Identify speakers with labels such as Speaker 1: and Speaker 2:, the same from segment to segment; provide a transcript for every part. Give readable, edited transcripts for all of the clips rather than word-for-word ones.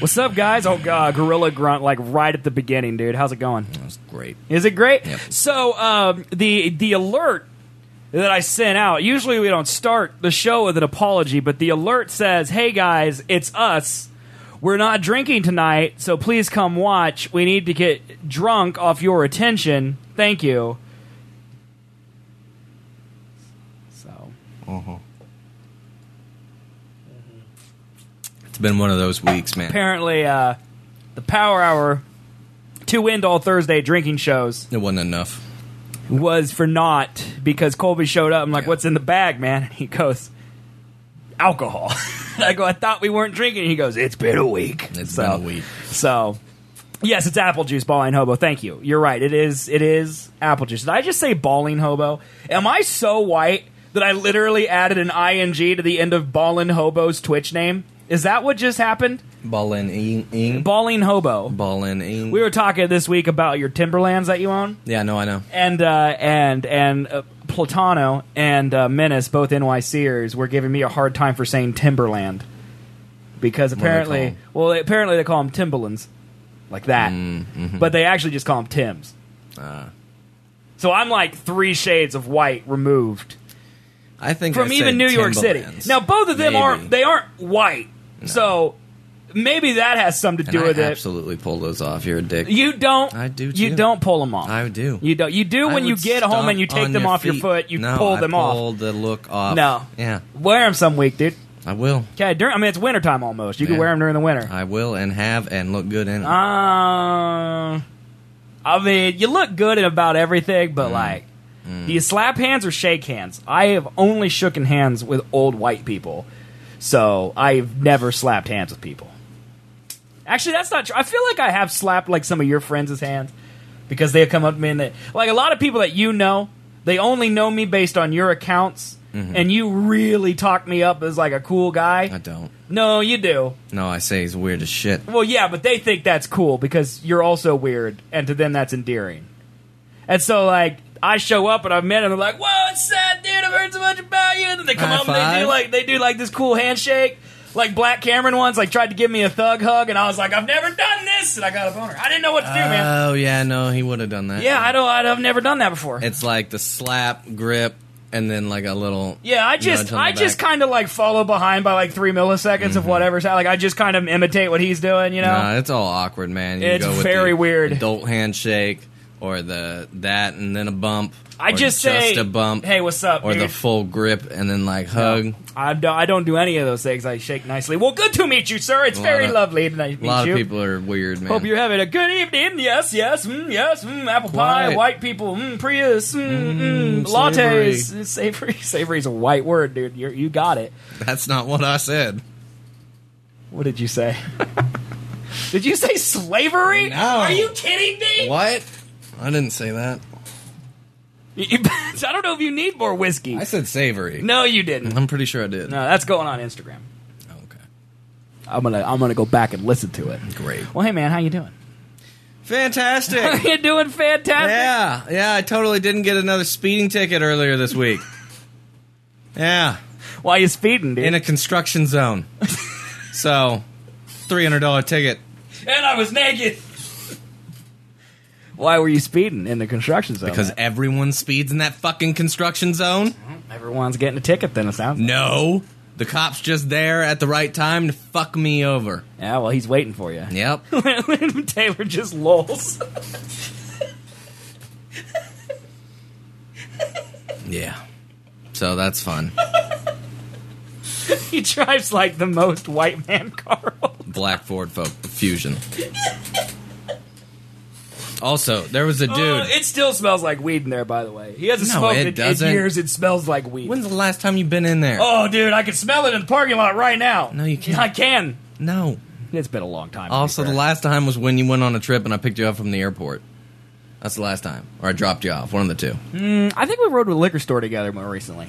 Speaker 1: What's up, guys? Oh, God, Gorilla Grunt, like, right at the beginning, dude. How's it going?
Speaker 2: That was great.
Speaker 1: Is it great?
Speaker 2: Yep.
Speaker 1: So, the alert that I sent out, usually we don't start the show with an apology, but the alert says, hey, guys, it's us. We're not drinking tonight, so please come watch. We need to get drunk off your attention. Thank you. So.
Speaker 2: It's been one of those weeks, man.
Speaker 1: Apparently, the Power Hour to end all Thursday drinking shows
Speaker 2: It wasn't enough.
Speaker 1: was for naught because Colby showed up. I'm like, what's in the bag, man? And he goes, alcohol. I go, I thought we weren't drinking. He goes, it's been a week.
Speaker 2: It's been a week.
Speaker 1: So, yes, it's apple juice, Balling Hobo. Thank you. You're right. It is apple juice. Did I just say Balling Hobo? Am I so white that I literally added an ing to the end of Ballin' Hobo's Twitch name? Is that what just happened?
Speaker 2: Ballin'
Speaker 1: Balling Hobo.
Speaker 2: Ballin'.
Speaker 1: We were talking this week about your Timberlands that you own.
Speaker 2: Yeah, no, I know.
Speaker 1: And Platano and Menace, both NYCers, were giving me a hard time for saying Timberland. Because apparently, apparently they call them Timberlands. Like that.
Speaker 2: Mm-hmm.
Speaker 1: But they actually just call them Tims. So I'm like 3 shades of white removed.
Speaker 2: I think
Speaker 1: from even New York City. Now, both of them aren't white. No. So maybe that has something to do with it.
Speaker 2: I absolutely pull those off. You're a dick.
Speaker 1: You don't.
Speaker 2: I do too.
Speaker 1: You don't pull them off.
Speaker 2: I do.
Speaker 1: You don't. You do when you get home and you take them off your foot. You pull them off.
Speaker 2: I pull the look off.
Speaker 1: No.
Speaker 2: Yeah.
Speaker 1: Wear them some week, dude.
Speaker 2: I will.
Speaker 1: Okay. I mean, it's wintertime almost. You can wear them during the winter.
Speaker 2: I will and have and look good in it.
Speaker 1: I mean, you look good in about everything, but like, do you slap hands or shake hands? I have only shooken hands with old white people, so I've never slapped hands with people. Actually, that's not true. I feel like I have slapped like some of your friends' hands because they have come up to me and like a lot of people that you know, they only know me based on your accounts, and you really talk me up as like a cool guy.
Speaker 2: I don't.
Speaker 1: No, you do.
Speaker 2: No, I say he's weird as shit.
Speaker 1: Well, yeah, but they think that's cool because you're also weird, and to them that's endearing. And so, like, I show up and I've met them, and they're like, "Whoa, it's sad, dude! I've heard so much about you." And then they come up and they do like this cool handshake, like Black Cameron once, like tried to give me a thug hug, and I was like, "I've never done this," and I got a boner. I didn't know what to do, man.
Speaker 2: Oh yeah, no, he would have done that.
Speaker 1: Yeah, I've never done that before.
Speaker 2: It's like the slap, grip, and then like a little.
Speaker 1: Yeah, I just kind of like follow behind by like 3 milliseconds of whatever's like I just kind of imitate what he's doing, you know.
Speaker 2: Nah, it's all awkward, man. You
Speaker 1: it's
Speaker 2: go with
Speaker 1: very
Speaker 2: the
Speaker 1: weird.
Speaker 2: Adult handshake. Or that and then a bump.
Speaker 1: I just say
Speaker 2: a bump.
Speaker 1: Hey, what's up?
Speaker 2: Or
Speaker 1: dude?
Speaker 2: the full grip and then like hug.
Speaker 1: No, I don't do any of those things. I shake nicely. Well, good to meet you, sir. It's very lovely to meet you.
Speaker 2: A lot of people are weird, man.
Speaker 1: Hope you're having a good evening. Yes, yes, yes. Apple pie, white people, Prius, lattes, savory. Savory's a white word, dude. You got it.
Speaker 2: That's not what I said.
Speaker 1: What did you say? Did you say slavery?
Speaker 2: No.
Speaker 1: Are you kidding me?
Speaker 2: What? I didn't say that.
Speaker 1: I don't know if you need more whiskey.
Speaker 2: I said savory.
Speaker 1: No, you didn't.
Speaker 2: I'm pretty sure I did.
Speaker 1: No, that's going on Instagram.
Speaker 2: Oh, okay.
Speaker 1: I'm gonna go back and listen to it.
Speaker 2: Great.
Speaker 1: Well, hey man, how you doing?
Speaker 2: Fantastic.
Speaker 1: You're doing fantastic.
Speaker 2: Yeah. I totally didn't get another speeding ticket earlier this week. Yeah.
Speaker 1: Why you speeding, dude?
Speaker 2: In a construction zone. So, $300 ticket.
Speaker 1: And I was naked. Why were you speeding in the construction zone?
Speaker 2: Because everyone speeds in that fucking construction zone.
Speaker 1: Everyone's getting a ticket then, it sounds like.
Speaker 2: No. The cop's just there at the right time to fuck me over.
Speaker 1: Yeah, well, he's waiting for you.
Speaker 2: Yep.
Speaker 1: Taylor just lolls.
Speaker 2: Yeah. So that's fun.
Speaker 1: He drives like the most white man car.
Speaker 2: Black Ford Fusion. Also, there was a dude.
Speaker 1: It still smells like weed in there, by the way. He hasn't smoked it in years. It smells like weed.
Speaker 2: When's the last time you've been in there?
Speaker 1: Oh, dude, I can smell it in the parking lot right now.
Speaker 2: No, you can't.
Speaker 1: I can.
Speaker 2: No.
Speaker 1: It's been a long time.
Speaker 2: Also, the last time was when you went on a trip and I picked you up from the airport. That's the last time. Or I dropped you off. One of the two.
Speaker 1: I think we rode to a liquor store together more recently.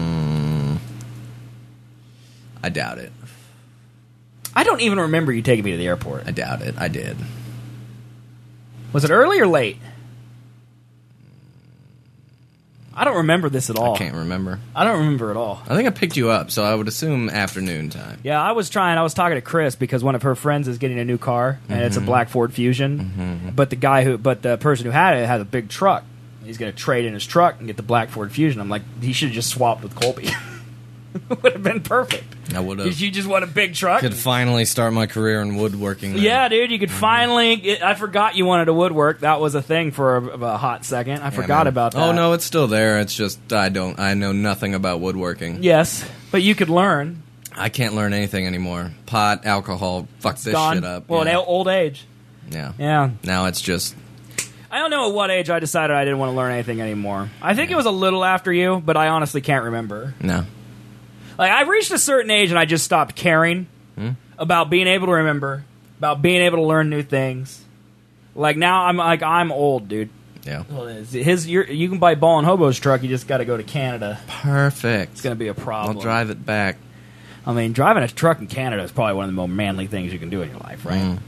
Speaker 2: I doubt it.
Speaker 1: I don't even remember you taking me to the airport.
Speaker 2: I doubt it. I did.
Speaker 1: Was it early or late? I don't remember this at all.
Speaker 2: I can't remember.
Speaker 1: I don't remember at all.
Speaker 2: I think I picked you up, so I would assume afternoon time.
Speaker 1: Yeah, I was talking to Chris because one of her friends is getting a new car, and it's a black Ford Fusion. But the person who had it had a big truck. He's going to trade in his truck and get the black Ford Fusion. I'm like, he should have just swapped with Colby. It would have been perfect.
Speaker 2: I would have.
Speaker 1: Because you just want a big truck.
Speaker 2: Could finally start my career in woodworking. Then.
Speaker 1: Yeah, dude, you could finally. I forgot you wanted to woodwork. That was a thing for a hot second. I forgot about that.
Speaker 2: Oh no, it's still there. It's just I know nothing about woodworking.
Speaker 1: Yes, but you could learn.
Speaker 2: I can't learn anything anymore. Pot, alcohol, fuck this
Speaker 1: Gone.
Speaker 2: shit up.
Speaker 1: Well,
Speaker 2: yeah.
Speaker 1: old age.
Speaker 2: Yeah.
Speaker 1: Yeah.
Speaker 2: Now it's just.
Speaker 1: I don't know at what age I decided I didn't want to learn anything anymore. I think it was a little after you, but I honestly can't remember.
Speaker 2: No.
Speaker 1: Like, I reached a certain age and I just stopped caring about being able to remember, about being able to learn new things. Like, now I'm old, dude.
Speaker 2: Yeah.
Speaker 1: Well, you can buy Ball and Hobo's truck, you just got to go to Canada.
Speaker 2: Perfect.
Speaker 1: It's going to be a problem.
Speaker 2: I'll drive it back.
Speaker 1: I mean, driving a truck in Canada is probably one of the more manly things you can do in your life, right?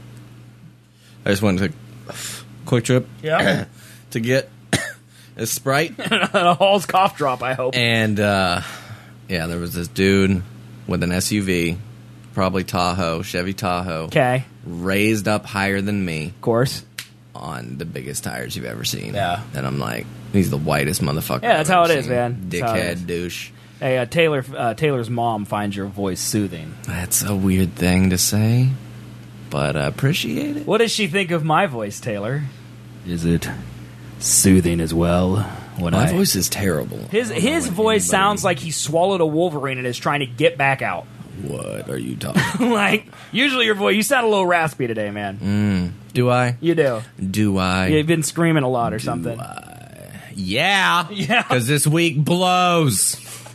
Speaker 2: I just went to Quick Trip
Speaker 1: Yeah.
Speaker 2: to get a Sprite.
Speaker 1: A Hall's cough drop, I hope.
Speaker 2: And, yeah, there was this dude with an SUV, probably Tahoe, Chevy Tahoe,
Speaker 1: Okay.
Speaker 2: raised up higher than me
Speaker 1: Of course.
Speaker 2: on the biggest tires you've ever seen.
Speaker 1: Yeah.
Speaker 2: And I'm like, he's the whitest motherfucker.
Speaker 1: Yeah, that's
Speaker 2: I've
Speaker 1: how
Speaker 2: ever
Speaker 1: it is,
Speaker 2: seen.
Speaker 1: man. That's how it is.
Speaker 2: Dickhead, douche.
Speaker 1: Hey, Taylor's mom finds your voice soothing.
Speaker 2: That's a weird thing to say, but I appreciate it.
Speaker 1: What does she think of my voice, Taylor? Is it soothing as well?
Speaker 2: My voice is terrible.
Speaker 1: His voice sounds like he swallowed a Wolverine and is trying to get back out.
Speaker 2: What are you talking
Speaker 1: Like, usually your voice, you sound a little raspy today, man.
Speaker 2: Do I?
Speaker 1: You do.
Speaker 2: Do I?
Speaker 1: You've been screaming a lot or something.
Speaker 2: Yeah.
Speaker 1: Yeah.
Speaker 2: Because this week blows.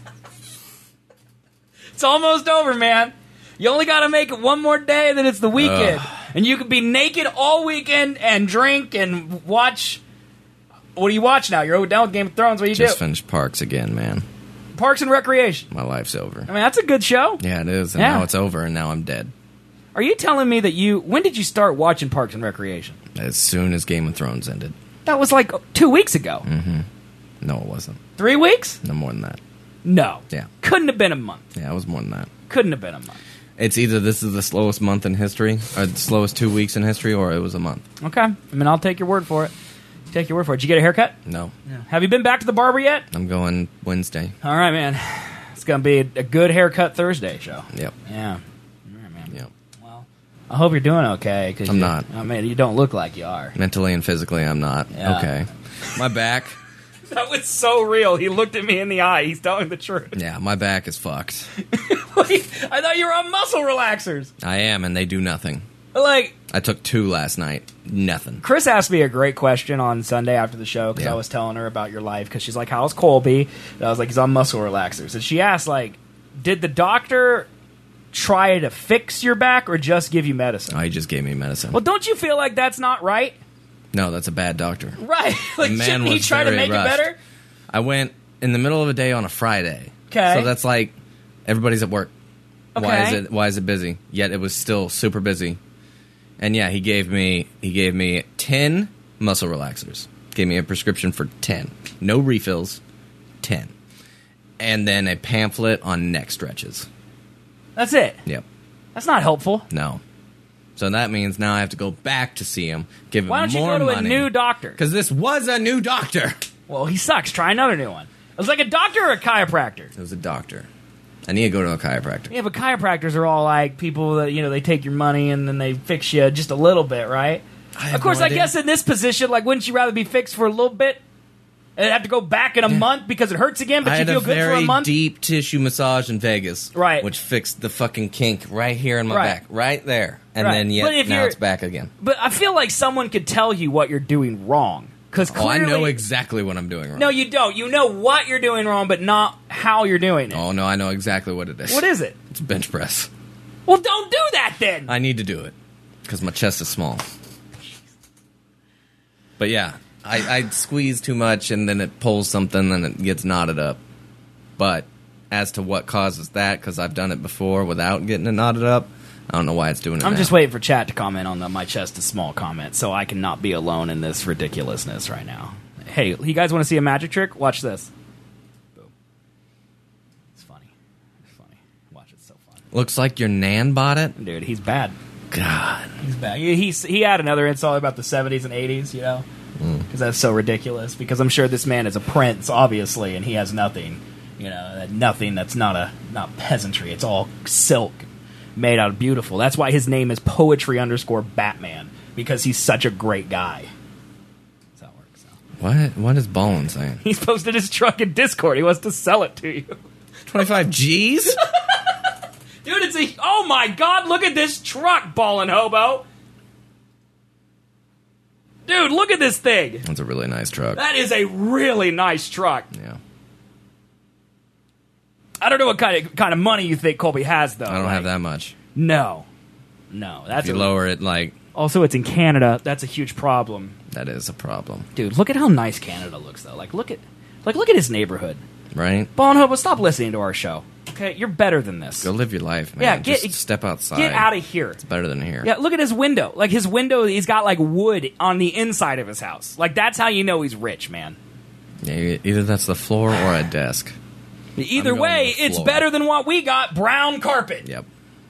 Speaker 1: It's almost over, man. You only got to make it one more day, then it's the weekend. And you could be naked all weekend and drink and watch. What do you watch now? You're done with Game of Thrones. What do you
Speaker 2: Just
Speaker 1: do?
Speaker 2: finished Parks again, man.
Speaker 1: Parks and Recreation.
Speaker 2: My life's over.
Speaker 1: I mean, that's a good show.
Speaker 2: Yeah, it is. And
Speaker 1: Yeah.
Speaker 2: now it's over, and now I'm dead.
Speaker 1: Are you telling me that when did you start watching Parks and Recreation?
Speaker 2: As soon as Game of Thrones ended.
Speaker 1: That was like 2 weeks ago.
Speaker 2: No, it wasn't.
Speaker 1: 3 weeks?
Speaker 2: No more than that.
Speaker 1: No.
Speaker 2: Yeah.
Speaker 1: Couldn't have been a month.
Speaker 2: Yeah, it was more than that.
Speaker 1: Couldn't have been a month.
Speaker 2: It's either this is the slowest month in history, or the slowest 2 weeks in history, or it was a month.
Speaker 1: Okay. I mean, I'll take your word for it. Take your word for it. Did you get a haircut?
Speaker 2: No.
Speaker 1: Have you been back to the barber yet?
Speaker 2: I'm going Wednesday.
Speaker 1: All right, man. It's going to be a good haircut Thursday show.
Speaker 2: Yep.
Speaker 1: Yeah. All right, man.
Speaker 2: Yep.
Speaker 1: Well, I hope you're doing okay. Cause
Speaker 2: I'm not.
Speaker 1: I mean, you don't look like you are.
Speaker 2: Mentally and physically, I'm not.
Speaker 1: Yeah.
Speaker 2: Okay. My back.
Speaker 1: That was so real. He looked at me in the eye. He's telling the truth.
Speaker 2: Yeah, my back is fucked.
Speaker 1: Wait, I thought you were on muscle relaxers.
Speaker 2: I am, and they do nothing.
Speaker 1: Like,
Speaker 2: I took 2 last night. Nothing.
Speaker 1: Chris asked me a great question on Sunday after the show because
Speaker 2: Yeah.
Speaker 1: I was telling her about your life because she's like, how's Colby? And I was like, he's on muscle relaxers. And she asked, like, did the doctor try to fix your back or just give you medicine?
Speaker 2: Oh, he just gave me medicine.
Speaker 1: Well, don't you feel like that's not right?
Speaker 2: No, that's a bad doctor.
Speaker 1: Right. Like,
Speaker 2: The man
Speaker 1: shouldn't he
Speaker 2: was
Speaker 1: try to
Speaker 2: very
Speaker 1: make
Speaker 2: rushed.
Speaker 1: it better?
Speaker 2: I went in the middle of a day on a Friday.
Speaker 1: Okay.
Speaker 2: So that's like everybody's at work.
Speaker 1: Okay.
Speaker 2: Why is it busy? Yet it was still super busy. And yeah, he gave me 10 muscle relaxers. Gave me a prescription for 10. No refills. 10. And then a pamphlet on neck stretches.
Speaker 1: That's it.
Speaker 2: Yep.
Speaker 1: That's not helpful.
Speaker 2: No. So that means now I have to go back to see him, give him more
Speaker 1: Why
Speaker 2: money.
Speaker 1: don't you go to a new doctor?
Speaker 2: Because this was a new doctor.
Speaker 1: Well, he sucks. Try another new one. It was like a doctor or a chiropractor.
Speaker 2: It was a doctor. I need to go to a chiropractor.
Speaker 1: Yeah, but chiropractors are all like people that, they take your money and then they fix you just a little bit, right?
Speaker 2: have
Speaker 1: Of course,
Speaker 2: no
Speaker 1: I
Speaker 2: idea.
Speaker 1: guess in this position, like, wouldn't you rather be fixed for a little bit and have to go back in a month because it hurts again, but
Speaker 2: I
Speaker 1: you
Speaker 2: had
Speaker 1: feel
Speaker 2: a
Speaker 1: good for a
Speaker 2: very
Speaker 1: month?
Speaker 2: deep tissue massage in Vegas.
Speaker 1: Right.
Speaker 2: Which fixed the fucking kink right here in my
Speaker 1: Right.
Speaker 2: back. Right there. And
Speaker 1: Right.
Speaker 2: then
Speaker 1: But
Speaker 2: yet
Speaker 1: if
Speaker 2: now
Speaker 1: you're-
Speaker 2: it's back again.
Speaker 1: But I feel like someone could tell you what you're doing wrong. Because
Speaker 2: Oh, I know exactly what I'm doing wrong.
Speaker 1: No, you don't. You know what you're doing wrong, but not how you're doing it.
Speaker 2: Oh, no, I know exactly what it is.
Speaker 1: What is it?
Speaker 2: It's bench press.
Speaker 1: Well, don't do that then.
Speaker 2: I need to do it. Because my chest is small. But yeah, I squeeze too much and then it pulls something and it gets knotted up. But as to what causes that, because I've done it before without getting it knotted up, I don't know why it's doing it
Speaker 1: I'm
Speaker 2: now.
Speaker 1: just waiting for chat to comment on the my chest is small comment so I can not be alone in this ridiculousness right now. Hey, you guys want to see a magic trick? Watch this.
Speaker 2: Looks like your Nan bought it.
Speaker 1: Dude, he's bad.
Speaker 2: God.
Speaker 1: He's bad. He had another insult about the 70s and 80s, you know? Because that's so ridiculous. Because I'm sure this man is a prince, obviously, and he has nothing. You know, nothing that's not peasantry. It's all silk, made out of beautiful. That's why his name is Poetry_Batman. Because he's such a great guy. That's how it works. So.
Speaker 2: What is Ballin saying?
Speaker 1: He's posted his truck in Discord. He wants to sell it to you.
Speaker 2: 25 G's?
Speaker 1: Dude, oh my god, look at this truck, Ballin' Hobo. Dude, look at this thing.
Speaker 2: That's a really nice truck.
Speaker 1: That is a really nice truck.
Speaker 2: Yeah.
Speaker 1: I don't know what kind of money you think Colby has, though.
Speaker 2: I don't have that much.
Speaker 1: No. That's
Speaker 2: if you lower it, like...
Speaker 1: Also, it's in Canada. That's a huge problem.
Speaker 2: That is a problem.
Speaker 1: Dude, look at how nice Canada looks, though. Look at his neighborhood.
Speaker 2: Right?
Speaker 1: Ballin' Hobo, stop listening to our show. Okay, you're better than this.
Speaker 2: Go live your life, man.
Speaker 1: Yeah,
Speaker 2: just step outside.
Speaker 1: Get out of here.
Speaker 2: It's better than here.
Speaker 1: Yeah, look at his window. Like, his window, he's got, like, wood on the inside of his house. Like, that's how you know he's rich, man.
Speaker 2: Yeah, either that's the floor or a desk.
Speaker 1: Either way, it's better than what we got, brown carpet.
Speaker 2: Yep.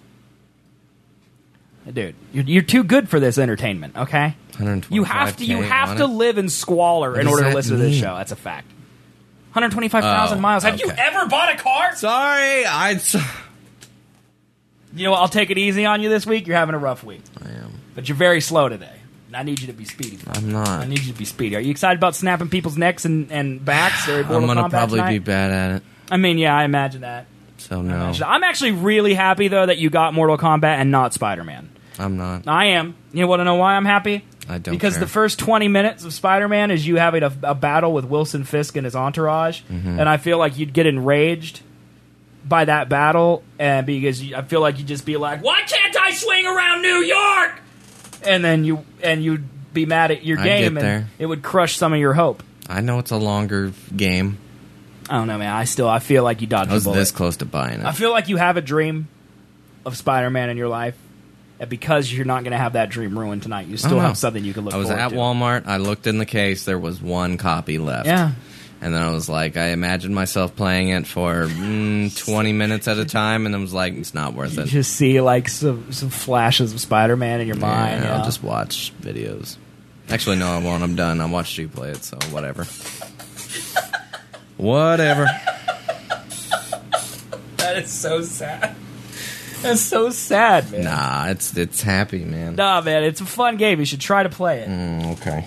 Speaker 1: Dude, you're too good for this entertainment, okay? You have to live in squalor in order to listen to this show. That's a fact. 125,000 miles. Have you ever bought a car?
Speaker 2: Sorry,
Speaker 1: You know what? I'll take it easy on you this week. You're having a rough week.
Speaker 2: I am.
Speaker 1: But you're very slow today. And I need you to be speedy.
Speaker 2: I'm not.
Speaker 1: I need you to be speedy. Are you excited about snapping people's necks and backs?
Speaker 2: I'm going to probably be bad at it.
Speaker 1: I mean, yeah, I imagine that.
Speaker 2: So, no.
Speaker 1: I'm actually really happy, though, that you got Mortal Kombat and not Spider-Man.
Speaker 2: I'm not.
Speaker 1: I am. You want to know why I'm happy?
Speaker 2: I don't
Speaker 1: Because the first 20 minutes of Spider-Man is you having a battle with Wilson Fisk and his entourage, and I feel like you'd get enraged by that battle, and because I feel like you'd just be like, "Why can't I swing around New York?" And then you'd be mad at your game, and it would crush some of your hope.
Speaker 2: I know it's a longer game.
Speaker 1: I don't know, man. I feel like you dodged a bullet.
Speaker 2: I was this close to buying it.
Speaker 1: I feel like you have a dream of Spider-Man in your life. And because you're not going to have that dream ruined tonight, you still have something you can look forward to.
Speaker 2: I was at Walmart. I looked in the case. There was one copy left.
Speaker 1: Yeah.
Speaker 2: And then I was like, I imagined myself playing it for 20 minutes at a time, and I was like, it's not worth it.
Speaker 1: You just see like some flashes of Spider-Man in your mind.
Speaker 2: Yeah, I'll just watch videos. Actually, no, I won't. I'm done. I watched you play it, so whatever. Whatever.
Speaker 1: That is so sad. That's so sad, man.
Speaker 2: Nah, it's happy, man.
Speaker 1: Nah, man, it's a fun game. You should try to play it.
Speaker 2: Okay.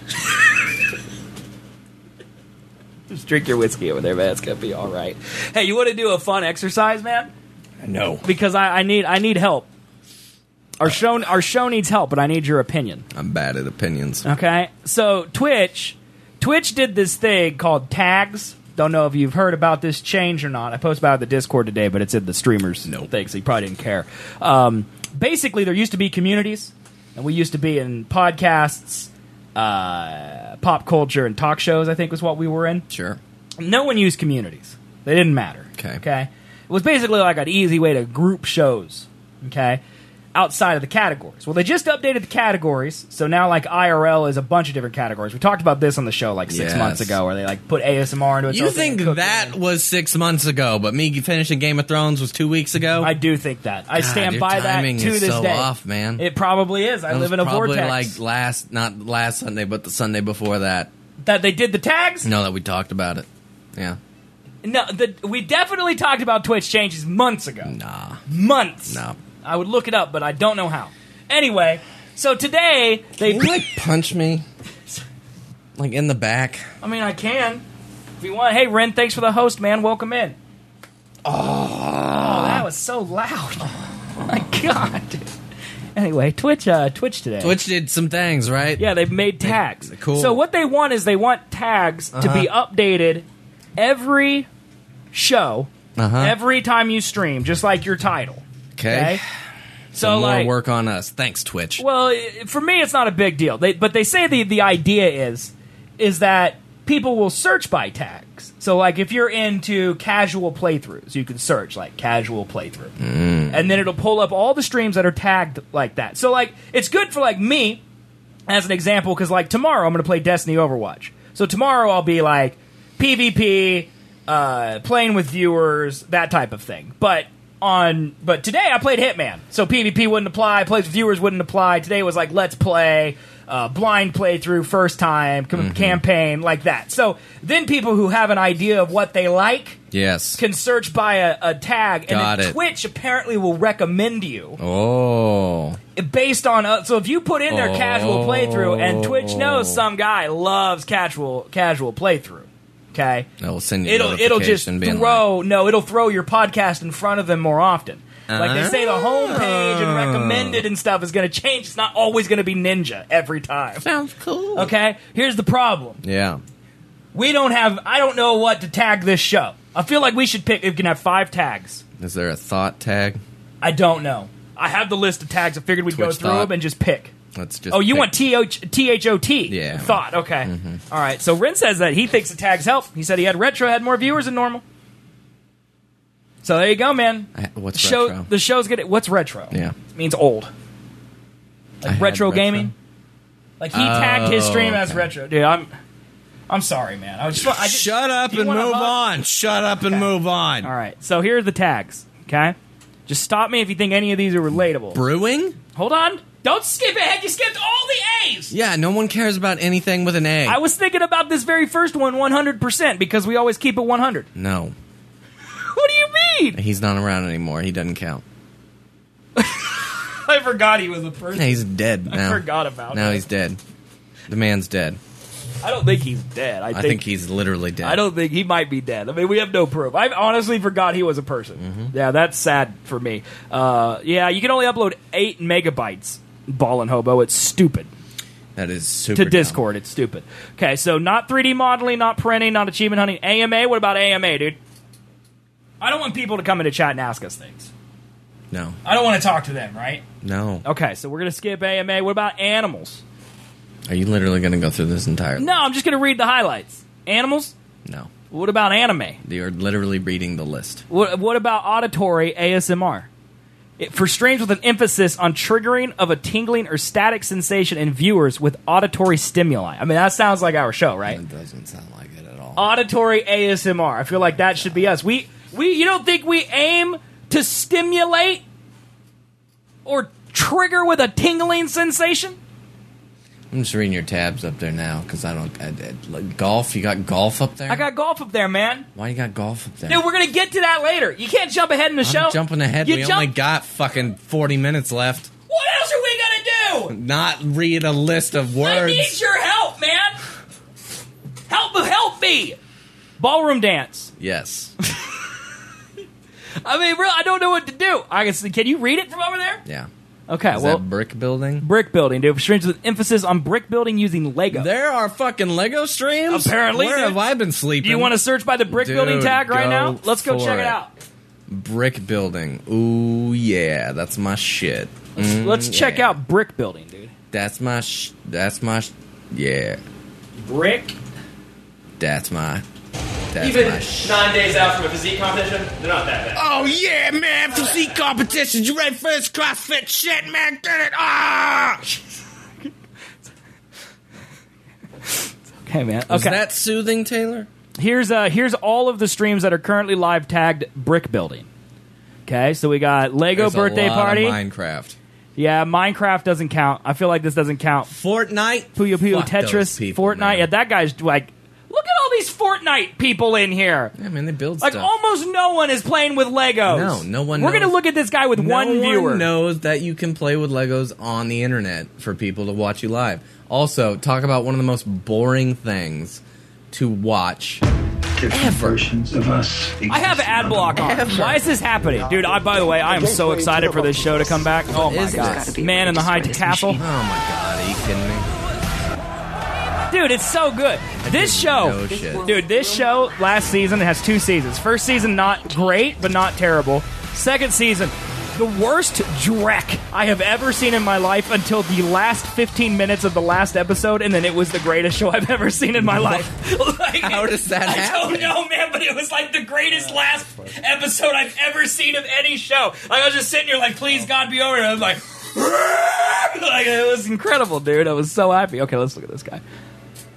Speaker 1: Just drink your whiskey over there, man. It's gonna be all right. Hey, you want to do a fun exercise, man?
Speaker 2: No.
Speaker 1: Because I need help. Our show needs help, but I need your opinion.
Speaker 2: I'm bad at opinions.
Speaker 1: Okay, so Twitch did this thing called tags. Don't know if you've heard about this change or not. I posted about it in the Discord today, but it's in the streamers thing, so you probably didn't care. Basically, there used to be communities, and we used to be in podcasts, pop culture, and talk shows, I think was what we were in.
Speaker 2: Sure.
Speaker 1: No one used communities. They didn't matter. Okay? It was basically like an easy way to group shows, okay, outside of the categories. Well, they just updated the categories, so now like IRL is a bunch of different categories. We talked about this on the show like 6 months ago, where they like put ASMR into it.
Speaker 2: You think that was 6 months ago, but me finishing Game of Thrones was 2 weeks ago?
Speaker 1: I do think that. I stand by that to this
Speaker 2: so
Speaker 1: day.
Speaker 2: Off, man.
Speaker 1: It probably is. I live in a vortex.
Speaker 2: Probably like not last Sunday, but the Sunday before that.
Speaker 1: That they did the tags?
Speaker 2: No, that we talked about it. Yeah.
Speaker 1: No, we definitely talked about Twitch changes months ago.
Speaker 2: Nah.
Speaker 1: Months.
Speaker 2: No.
Speaker 1: I would look it up, but I don't know how. Anyway, so today they...
Speaker 2: Can you, like, punch me? Like, in the back?
Speaker 1: I mean, I can. If you want. Hey, Ren, thanks for the host, man. Welcome in. Oh, that was so loud. Oh, my God. Dude. Anyway, Twitch today.
Speaker 2: Twitch did some things, right?
Speaker 1: Yeah, they've made tags.
Speaker 2: Cool.
Speaker 1: So what they want is they want tags to be updated every show, every time you stream, just like your title.
Speaker 2: Okay. So more work on us. Thanks, Twitch.
Speaker 1: Well, for me, it's not a big deal. But they say the idea is that people will search by tags. So, like, if you're into casual playthroughs, you can search, like, casual playthrough. And then it'll pull up all the streams that are tagged like that. So, like, it's good for, like, me, as an example, because, like, tomorrow I'm going to play Destiny Overwatch. So tomorrow I'll be, like, PvP, playing with viewers, that type of thing. But But today I played Hitman, so PvP wouldn't apply, plays with viewers wouldn't apply. Today was like let's play, blind playthrough, first time, campaign, like that. So then people who have an idea of what they like can search by a tag, and then Twitch apparently will recommend you.
Speaker 2: Oh.
Speaker 1: Based on, so if you put in their casual playthrough, and Twitch knows some guy loves casual playthrough. Okay,
Speaker 2: it'll send you.
Speaker 1: It'll just throw it'll throw your podcast in front of them more often. Like they say, the homepage and recommended and stuff is going to change. It's not always going to be Ninja every time.
Speaker 2: Sounds cool.
Speaker 1: Okay, here's the problem.
Speaker 2: Yeah,
Speaker 1: I don't know what to tag this show. I feel like we should pick. We can have 5 tags.
Speaker 2: Is there a thought tag?
Speaker 1: I don't know. I have the list of tags. I figured we'd go through them and just pick.
Speaker 2: Let's just.
Speaker 1: Oh, you want THOT?
Speaker 2: Yeah.
Speaker 1: Thought. Okay. All right. So Ren says that he thinks the tags help. He said he had more viewers than normal. So there you go, man.
Speaker 2: What's retro?
Speaker 1: The show's good. What's retro?
Speaker 2: Yeah.
Speaker 1: It means old. Like retro gaming. Like he tagged his stream as retro. Dude, I'm sorry, man. I just
Speaker 2: shut up and move on. Shut up and move on.
Speaker 1: All right. So here are the tags. Okay. Just stop me if you think any of these are relatable.
Speaker 2: Brewing?
Speaker 1: Hold on. Don't skip ahead. You skipped all the A's.
Speaker 2: Yeah, no one cares about anything with an A.
Speaker 1: I was thinking about this very first one 100% because we always keep it 100.
Speaker 2: No.
Speaker 1: What do you mean?
Speaker 2: He's not around anymore. He doesn't count.
Speaker 1: I forgot he was a person.
Speaker 2: He's dead now.
Speaker 1: I forgot about him.
Speaker 2: Now he's dead. The man's dead.
Speaker 1: I don't think he's dead. I
Speaker 2: think he's literally dead.
Speaker 1: I don't think he might be dead. I mean, we have no proof. I honestly forgot he was a person. Yeah, that's sad for me. Yeah, you can only upload 8 megabytes. Ballin' Hobo. It's stupid.
Speaker 2: That is super
Speaker 1: to Discord. Dumb. It's stupid. Okay, so not 3D modeling, not printing, not achievement hunting. AMA? What about AMA, dude? I don't want people to come into chat and ask us things.
Speaker 2: No.
Speaker 1: I don't want to talk to them, right?
Speaker 2: No.
Speaker 1: Okay, so we're going to skip AMA. What about animals?
Speaker 2: Are you literally going to go through this entire
Speaker 1: No, I'm just going to read the highlights. Animals?
Speaker 2: No.
Speaker 1: What about anime?
Speaker 2: You're literally reading the list.
Speaker 1: What about auditory ASMR? For streams with an emphasis on triggering of a tingling or static sensation in viewers with auditory stimuli. I mean, that sounds like our show, right?
Speaker 2: It doesn't sound like it at all.
Speaker 1: Auditory ASMR. I feel like that should be us. You don't think we aim to stimulate or trigger with a tingling sensation?
Speaker 2: I'm just reading your tabs up there now because like golf. You got golf up there?
Speaker 1: I got golf up there, man.
Speaker 2: Why you got golf up there?
Speaker 1: Dude, we're going to get to that later. You can't jump ahead in the show.
Speaker 2: Jumping ahead. We only got fucking 40 minutes left.
Speaker 1: What else are we going to do?
Speaker 2: Not read a list of words.
Speaker 1: I need your help, man. Help me. Ballroom dance.
Speaker 2: Yes.
Speaker 1: I mean, really, I don't know what to do. Can you read it from over there?
Speaker 2: Yeah.
Speaker 1: Okay,
Speaker 2: Is that brick building?
Speaker 1: Brick building, dude. Streams with emphasis on brick building using Lego.
Speaker 2: There are fucking Lego streams?
Speaker 1: Apparently.
Speaker 2: Where have I been sleeping?
Speaker 1: Do you want to search by the brick building tag right now? Let's go check it out.
Speaker 2: Brick building. Ooh, yeah. That's my shit.
Speaker 1: Let's check out brick building, dude.
Speaker 2: That's my yeah.
Speaker 1: Brick?
Speaker 2: That's my...
Speaker 1: Even 9 days out from a physique competition, they're not that bad.
Speaker 2: Oh, yeah, man. Physique competitions. You ready for this CrossFit shit, man? Get it. Ah!
Speaker 1: Okay, man. Okay.
Speaker 2: Is that soothing, Taylor?
Speaker 1: Here's all of the streams that are currently live tagged brick building. Okay, so we got Lego birthday party.
Speaker 2: Minecraft.
Speaker 1: Yeah, Minecraft doesn't count. I feel like this doesn't count.
Speaker 2: Fortnite.
Speaker 1: Puyo Puyo Tetris.
Speaker 2: People,
Speaker 1: Fortnite.
Speaker 2: Man.
Speaker 1: Yeah, that guy's like... Look at all these Fortnite people in here.
Speaker 2: Yeah, man, they build
Speaker 1: like
Speaker 2: stuff.
Speaker 1: Almost no one is playing with Legos.
Speaker 2: No one
Speaker 1: We're going to look at this guy with one viewer.
Speaker 2: No one knows that you can play with Legos on the internet for people to watch you live. Also, talk about one of the most boring things to watch ever.
Speaker 3: Of us
Speaker 1: I have ad block on. Why is this happening? Dude, by the way, I am so excited for this show to come back. Oh my god. Man in the High Castle.
Speaker 2: Oh my god, are you kidding me?
Speaker 1: Dude, it's so good. This show, dude, this show last season, it has 2 seasons. First season, not great, but not terrible. Second season, the worst dreck I have ever seen in my life until the last 15 minutes of the last episode, and then it was the greatest show I've ever seen in my life.
Speaker 2: Like, how does that happen?
Speaker 1: I don't know, man, but it was like the greatest last episode I've ever seen of any show. Like, I was just sitting here like, please, God, be over. And I was like, it was incredible, dude. I was so happy. Okay, let's look at this guy.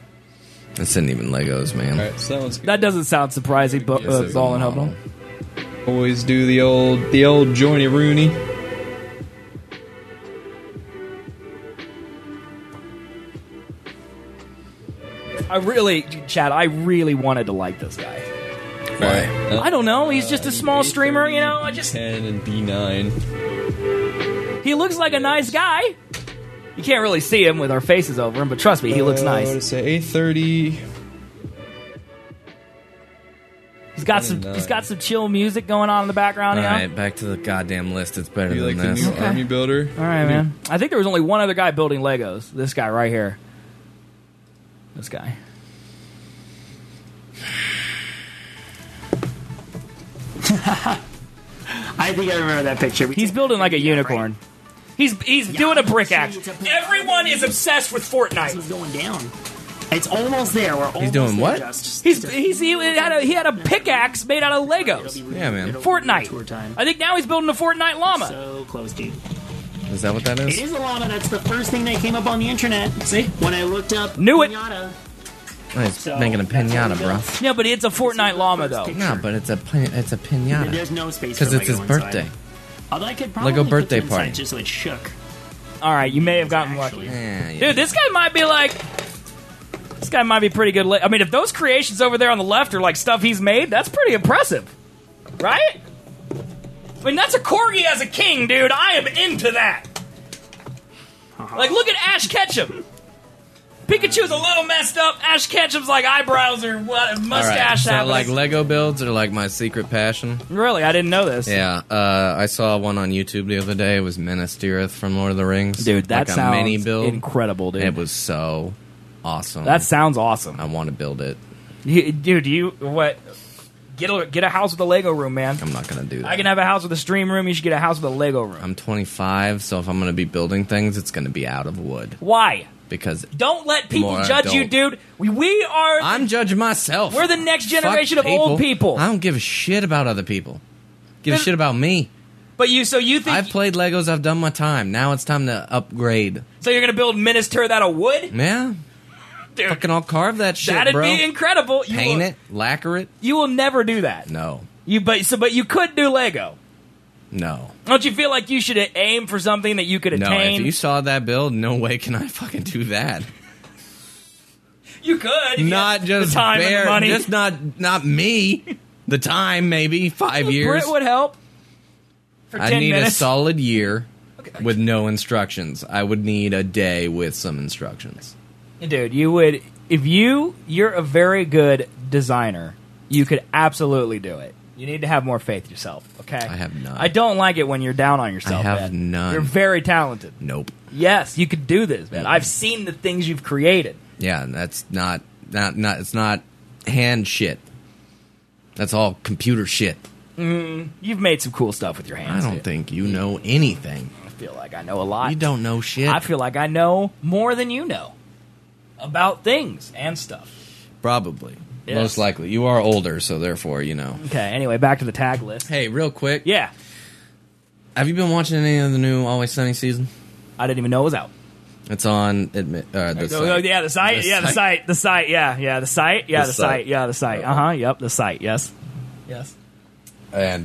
Speaker 2: This isn't even Legos, man.
Speaker 4: All right, so
Speaker 1: that doesn't sound surprising, but Ballin' Hobo.
Speaker 3: Always do the old Johnny Rooney.
Speaker 1: Chad, I really wanted to like this guy.
Speaker 2: Why?
Speaker 1: I don't know. He's just a small streamer, you know.
Speaker 3: 10 and B9.
Speaker 1: He looks like a nice guy. You can't really see him with our faces over him, but trust me, he looks
Speaker 3: What
Speaker 1: nice.
Speaker 3: to say? 830.
Speaker 1: He's got some chill music going on in the background.
Speaker 2: All
Speaker 1: You know?
Speaker 2: right, back to the goddamn list. It's better
Speaker 3: You
Speaker 2: than
Speaker 3: like the
Speaker 2: this.
Speaker 3: new army builder?
Speaker 1: All right, man. I think there was only one other guy building Legos. This guy right here. This guy.
Speaker 4: I think I remember that picture.
Speaker 1: He's building like a unicorn. He's doing a brick action. Everyone is obsessed with
Speaker 4: This
Speaker 1: Fortnite.
Speaker 4: was going down. It's almost there. We're almost
Speaker 2: doing
Speaker 4: there,
Speaker 2: what?
Speaker 4: Just
Speaker 1: He had a pickaxe made out of Legos.
Speaker 2: Yeah, man.
Speaker 1: Fortnite.
Speaker 4: Tour time.
Speaker 1: I think now he's building a Fortnite llama.
Speaker 4: So close, dude.
Speaker 2: Is that what that
Speaker 4: It
Speaker 2: is?
Speaker 4: is a llama. That's the first thing that came up on the internet.
Speaker 1: See?
Speaker 4: When I looked up
Speaker 1: Knew it.
Speaker 4: pinata,
Speaker 2: Oh, he's
Speaker 4: So,
Speaker 2: making a
Speaker 4: that's how we
Speaker 2: pinata,
Speaker 4: go.
Speaker 2: bro.
Speaker 1: Yeah, but it's a Fortnite llama though.
Speaker 2: No, but it's a pinata.
Speaker 4: there's no space
Speaker 2: Because
Speaker 4: for
Speaker 2: it's his
Speaker 4: Lego inside.
Speaker 2: birthday.
Speaker 4: Although I could probably
Speaker 2: Lego
Speaker 4: put
Speaker 2: birthday
Speaker 4: them inside
Speaker 2: party.
Speaker 4: just so it shook.
Speaker 1: All right, you may have gotten lucky.
Speaker 2: Yeah, yeah.
Speaker 1: Dude, this guy might be like. This guy might be pretty good. I mean, if those creations over there on the left are like stuff he's made, that's pretty impressive. Right? I mean, that's a corgi as a king, dude. I am into that. Like, look at Ash Ketchum. Pikachu's a little messed up. Ash Ketchum's like eyebrows or what,
Speaker 2: All right,
Speaker 1: mustache
Speaker 2: so
Speaker 1: happening.
Speaker 2: like Lego builds are like my secret passion.
Speaker 1: Really, I didn't know this.
Speaker 2: Yeah, I saw one on YouTube the other day. It was Minas Tirith from Lord of the Rings.
Speaker 1: Dude, that
Speaker 2: like
Speaker 1: sounds
Speaker 2: a mini build.
Speaker 1: incredible, dude.
Speaker 2: It was so awesome.
Speaker 1: That sounds awesome.
Speaker 2: I want to build it.
Speaker 1: Dude, get a house with a Lego room, man.
Speaker 2: I'm not gonna do that.
Speaker 1: I can have a house with a stream room. You should get a house with a Lego room.
Speaker 2: I'm 25, so if I'm gonna be building things, it's gonna be out of wood
Speaker 1: Why?
Speaker 2: because
Speaker 1: Don't let people
Speaker 2: More
Speaker 1: judge you,
Speaker 2: adult.
Speaker 1: dude. We are.
Speaker 2: I'm judging myself.
Speaker 1: We're the next generation
Speaker 2: Fuck
Speaker 1: of old people.
Speaker 2: I don't give a shit about other people. Give a
Speaker 1: Then-
Speaker 2: shit about me.
Speaker 1: But you think
Speaker 2: I've played Legos. I've done my time. Now it's time to upgrade.
Speaker 1: so? You're gonna build Minas Tirith out of wood,
Speaker 2: Yeah,
Speaker 1: dude?
Speaker 2: fucking I'll carve that shit,
Speaker 1: That'd
Speaker 2: bro.
Speaker 1: be incredible.
Speaker 2: Paint it, lacquer it.
Speaker 1: You will never do that.
Speaker 2: No,
Speaker 1: But you could do Lego.
Speaker 2: no,
Speaker 1: Don't you feel like you should aim for something that you could
Speaker 2: no.
Speaker 1: attain?
Speaker 2: If you saw that build, no way can I fucking do that.
Speaker 1: You could. if you
Speaker 2: Not
Speaker 1: had
Speaker 2: just
Speaker 1: the time
Speaker 2: fair,
Speaker 1: and the money.
Speaker 2: just not me. The time, maybe 5 years.
Speaker 1: Brit would help. For
Speaker 2: I
Speaker 1: 10
Speaker 2: need
Speaker 1: minutes.
Speaker 2: a solid year with no instructions. I would need a day with some instructions.
Speaker 1: Dude, you would if you're a very good designer, you could absolutely do it. You need to have more faith in yourself, okay?
Speaker 2: I have none.
Speaker 1: I don't like it when you're down on yourself,
Speaker 2: I have
Speaker 1: man.
Speaker 2: none.
Speaker 1: You're very talented.
Speaker 2: Nope.
Speaker 1: Yes, you could do this, man. I've seen the things you've created.
Speaker 2: Yeah, and that's not it's not hand shit. That's all computer shit.
Speaker 1: You've made some cool stuff with your
Speaker 2: I
Speaker 1: hands.
Speaker 2: don't
Speaker 1: dude.
Speaker 2: think you know anything.
Speaker 1: I feel like I know a lot.
Speaker 2: You don't know shit.
Speaker 1: I feel like I know more than you know about things and stuff.
Speaker 2: Probably.
Speaker 1: Yes.
Speaker 2: Most likely. You are older, so therefore, you know.
Speaker 1: Okay, anyway, back to the tag list.
Speaker 2: Hey, real quick.
Speaker 1: Yeah,
Speaker 2: Have you been watching any of the new Always Sunny season?
Speaker 1: I didn't even know it was out.
Speaker 2: It's on the
Speaker 1: Oh,
Speaker 2: site.
Speaker 1: yeah, the site.
Speaker 2: The
Speaker 1: Yeah, the
Speaker 2: site.
Speaker 1: site. The site. Yeah, the site. Yeah,
Speaker 2: The
Speaker 1: the site.
Speaker 2: site.
Speaker 1: Yeah, the site. Yep, the site. Yes. Yes.
Speaker 2: And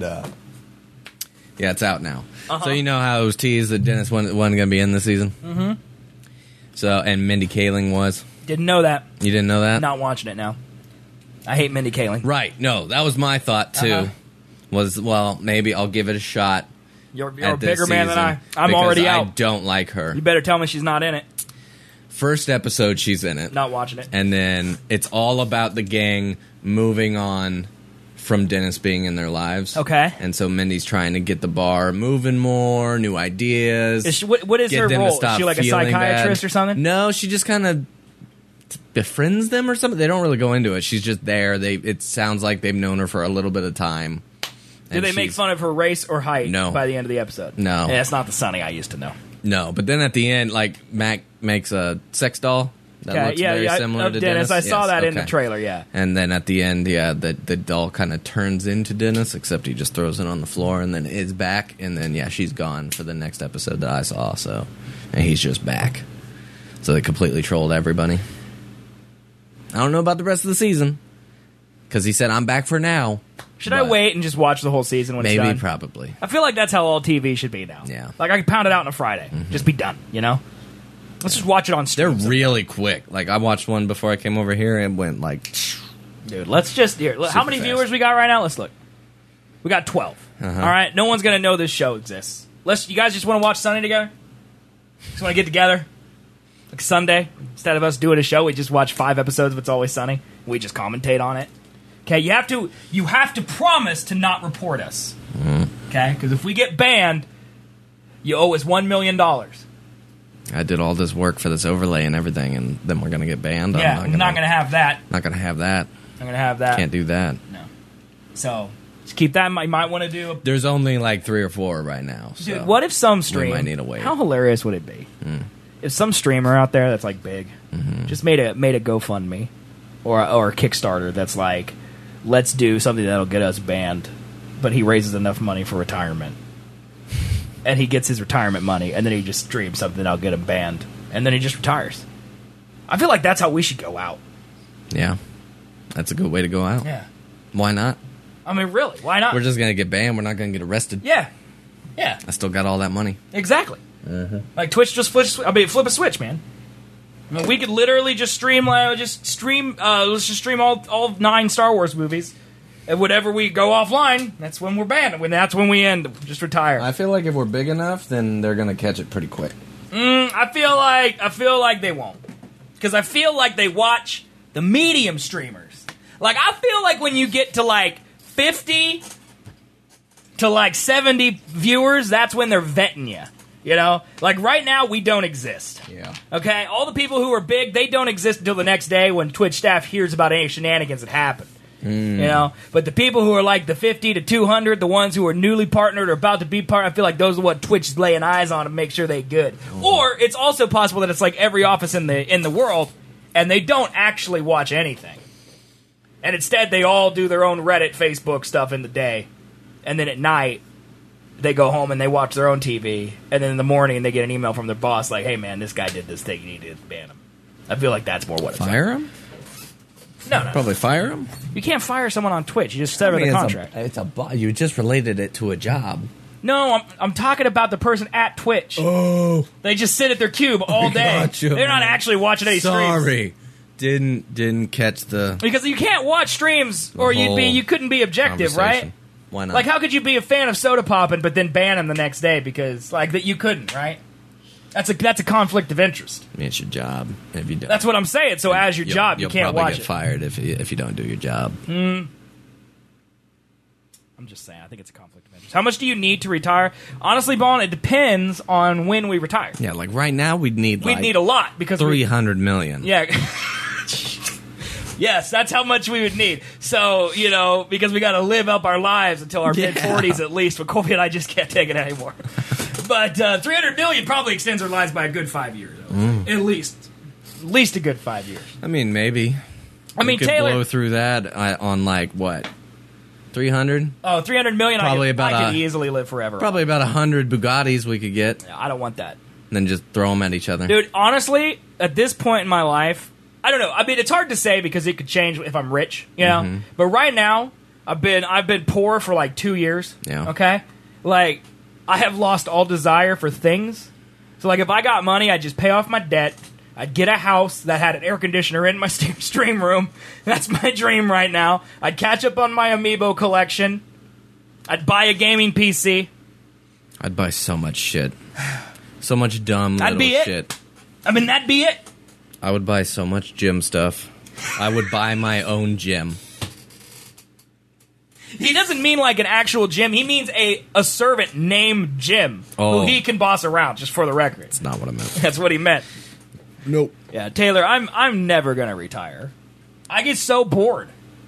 Speaker 2: yeah, it's out now.
Speaker 1: Uh-huh.
Speaker 2: So you know how it was teased that Dennis wasn't going to be in this season? Mm-hmm. So, and Mindy Kaling was.
Speaker 1: Didn't know that.
Speaker 2: You didn't know that?
Speaker 1: Not watching it now. I hate Mindy Kaling.
Speaker 2: Right. No, that was my thought too.
Speaker 1: Uh-huh.
Speaker 2: Was, well, maybe I'll give it a shot.
Speaker 1: You're a
Speaker 2: at this
Speaker 1: bigger man than
Speaker 2: season
Speaker 1: I. I'm
Speaker 2: because
Speaker 1: already
Speaker 2: I
Speaker 1: out.
Speaker 2: don't like her.
Speaker 1: You better tell me she's not in it.
Speaker 2: First episode, she's in it.
Speaker 1: Not watching it.
Speaker 2: And then it's all about the gang moving on from Dennis being in their lives.
Speaker 1: Okay.
Speaker 2: And so Mindy's trying to get the bar moving more, new ideas.
Speaker 1: Is she, what is
Speaker 2: get
Speaker 1: her
Speaker 2: them to
Speaker 1: role? Is
Speaker 2: stop
Speaker 1: she like a
Speaker 2: feeling
Speaker 1: psychiatrist
Speaker 2: bad.
Speaker 1: or something?
Speaker 2: No, she just kind of befriends them or something. They don't really go into it. She's just there. It sounds like they've known her for a little bit of time.
Speaker 1: Do they make fun of her race or height
Speaker 2: No.
Speaker 1: by the end of the episode?
Speaker 2: No.
Speaker 1: Yeah, it's not the Sunny I used to know.
Speaker 2: No, but then at the end, like, Mac makes a sex doll that
Speaker 1: Okay,
Speaker 2: looks very similar
Speaker 1: of
Speaker 2: to
Speaker 1: Dennis. I saw
Speaker 2: Yes,
Speaker 1: that in the
Speaker 2: okay.
Speaker 1: trailer, yeah.
Speaker 2: And then at the end, yeah, the doll kind of turns into Dennis, except he just throws it on the floor and then is back. And then, yeah, she's gone for the next episode that I saw. So, and he's just back. So they completely trolled everybody. I don't know about the rest of the season because he said, I'm back for now.
Speaker 1: Should I wait and just watch the whole season when it's
Speaker 2: Maybe,
Speaker 1: done?
Speaker 2: probably.
Speaker 1: I feel like that's how all TV should be now.
Speaker 2: Yeah.
Speaker 1: Like, I can pound it out on a Friday. Just be done, you know? Let's just watch it on
Speaker 2: They're
Speaker 1: stream.
Speaker 2: really quick. Like, I watched one before I came over here and went like...
Speaker 1: Dude, let's just... Here, how many
Speaker 2: fast.
Speaker 1: viewers we got right now? Let's look. We got 12. All right? No one's going to know this show exists. You guys just want to watch Sunday together? Just want to get together? Like Sunday? Instead of us doing a show, we just watch 5 episodes of It's Always Sunny. We just commentate on it. Okay, you have to promise to not report us. Okay? Because if we get banned, you owe us $1 million.
Speaker 2: I did all this work for this overlay and everything, and then we're going to get banned?
Speaker 1: Yeah, I'm not going to have that.
Speaker 2: Not going to have that.
Speaker 1: I'm going to have that.
Speaker 2: Can't do that.
Speaker 1: No. So, just keep that in mind. You might want to do...
Speaker 2: There's only like 3 or 4 right now. So
Speaker 1: Dude, what if some stream...
Speaker 2: might need to wait.
Speaker 1: How hilarious would it be? If some streamer out there that's like big just made a GoFundMe or a Kickstarter that's like, let's do something that'll get us banned, but he raises enough money for retirement. And he gets his retirement money, and then he just streams something that'll get him banned. And then he just retires. I feel like that's how we should go out.
Speaker 2: Yeah. That's a good way to go out.
Speaker 1: Yeah.
Speaker 2: Why not?
Speaker 1: I mean, really, why not?
Speaker 2: We're just going to get banned. We're not going to get arrested.
Speaker 1: Yeah. Yeah,
Speaker 2: I still got all that money.
Speaker 1: exactly. Like, Twitch just flip a switch, man. I mean, we could literally just stream, let's just stream all 9 Star Wars movies. And whenever we go offline, that's when we're banned. That's when we end. Just retire.
Speaker 2: I feel like if we're big enough, then they're going to catch it pretty quick.
Speaker 1: I feel like they won't. Because I feel like they watch the medium streamers. Like, I feel like when you get to, like, 50 to, like, 70 viewers, that's when they're vetting you. You know? Like, right now, we don't exist.
Speaker 2: Yeah.
Speaker 1: Okay? All the people who are big, they don't exist until the next day when Twitch staff hears about any shenanigans that happened. You know? But the people who are like the 50 to 200, the ones who are newly partnered or about to be partnered, I feel like those are what Twitch is laying eyes on to make sure they're good. Or it's also possible that it's like every office in the world, and they don't actually watch anything. And instead, they all do their own Reddit, Facebook stuff in the day. And then at night, they go home and they watch their own TV. And then in the morning, they get an email from their boss like, hey, man, this guy did this thing. You need to ban him. I feel like that's more what it's like.
Speaker 2: Fire him?
Speaker 1: No.
Speaker 2: Probably fire him?
Speaker 1: You can't fire someone on Twitch. You just sever the contract.
Speaker 2: You just related it to a job.
Speaker 1: No, I'm talking about the person at Twitch.
Speaker 2: Oh.
Speaker 1: They just sit at their cube all day.
Speaker 2: Gotcha,
Speaker 1: They're not
Speaker 2: man.
Speaker 1: actually watching any streams.
Speaker 2: Sorry. Didn't catch the
Speaker 1: Because you can't watch streams, or you couldn't be objective, right?
Speaker 2: conversation. Why not?
Speaker 1: Like, how could you be a fan of Soda Poppin' but then ban him the next day because, like, that you couldn't, right? That's a conflict of interest.
Speaker 2: I mean, it's your job. If you don't,
Speaker 1: That's what I'm saying. So, as your job, you can't
Speaker 2: you'll probably
Speaker 1: watch
Speaker 2: get
Speaker 1: it.
Speaker 2: fired if you don't do your job.
Speaker 1: I'm just saying. I think it's a conflict of interest. How much do you need to retire? Honestly, Ballin, it depends on when we retire.
Speaker 2: Yeah, like right now we'd need
Speaker 1: We'd need a lot because
Speaker 2: 300 million.
Speaker 1: Yeah. Yes, that's how much we would need. So, you know, because we got to live up our lives until our mid-40s at least. But Colby and I just can't take it anymore. But 300 million probably extends our lives by a good 5 years. At least. At least a good 5 years.
Speaker 2: I mean, maybe.
Speaker 1: I mean,
Speaker 2: we could
Speaker 1: Taylor...
Speaker 2: blow through that on like, what, 300?
Speaker 1: Oh, 300 million,
Speaker 2: Probably
Speaker 1: I could easily live forever.
Speaker 2: Probably about 100 Bugattis we could get.
Speaker 1: I don't want that.
Speaker 2: And then just throw them at each other.
Speaker 1: Dude, honestly, at this point in my life, I don't know. I mean, it's hard to say because it could change if I'm rich, you know? But right now, I've been poor for like 2 years.
Speaker 2: Yeah.
Speaker 1: Okay? Like, I have lost all desire for things. So, like, if I got money, I'd just pay off my debt. I'd get a house that had an air conditioner in my stream room. That's my dream right now. I'd catch up on my Amiibo collection. I'd buy a gaming PC.
Speaker 2: I'd buy so much shit. So much dumb
Speaker 1: That'd
Speaker 2: little
Speaker 1: be it.
Speaker 2: shit.
Speaker 1: I mean, that'd be it.
Speaker 2: I would buy so much gym stuff. I would buy my own gym.
Speaker 1: He doesn't mean like an actual gym. He means a servant named Jim
Speaker 2: Oh.
Speaker 1: who he can boss around, just for the record.
Speaker 2: That's not what I meant.
Speaker 1: That's what he meant.
Speaker 2: Nope.
Speaker 1: Yeah, Taylor, I'm never going to retire. I get so bored.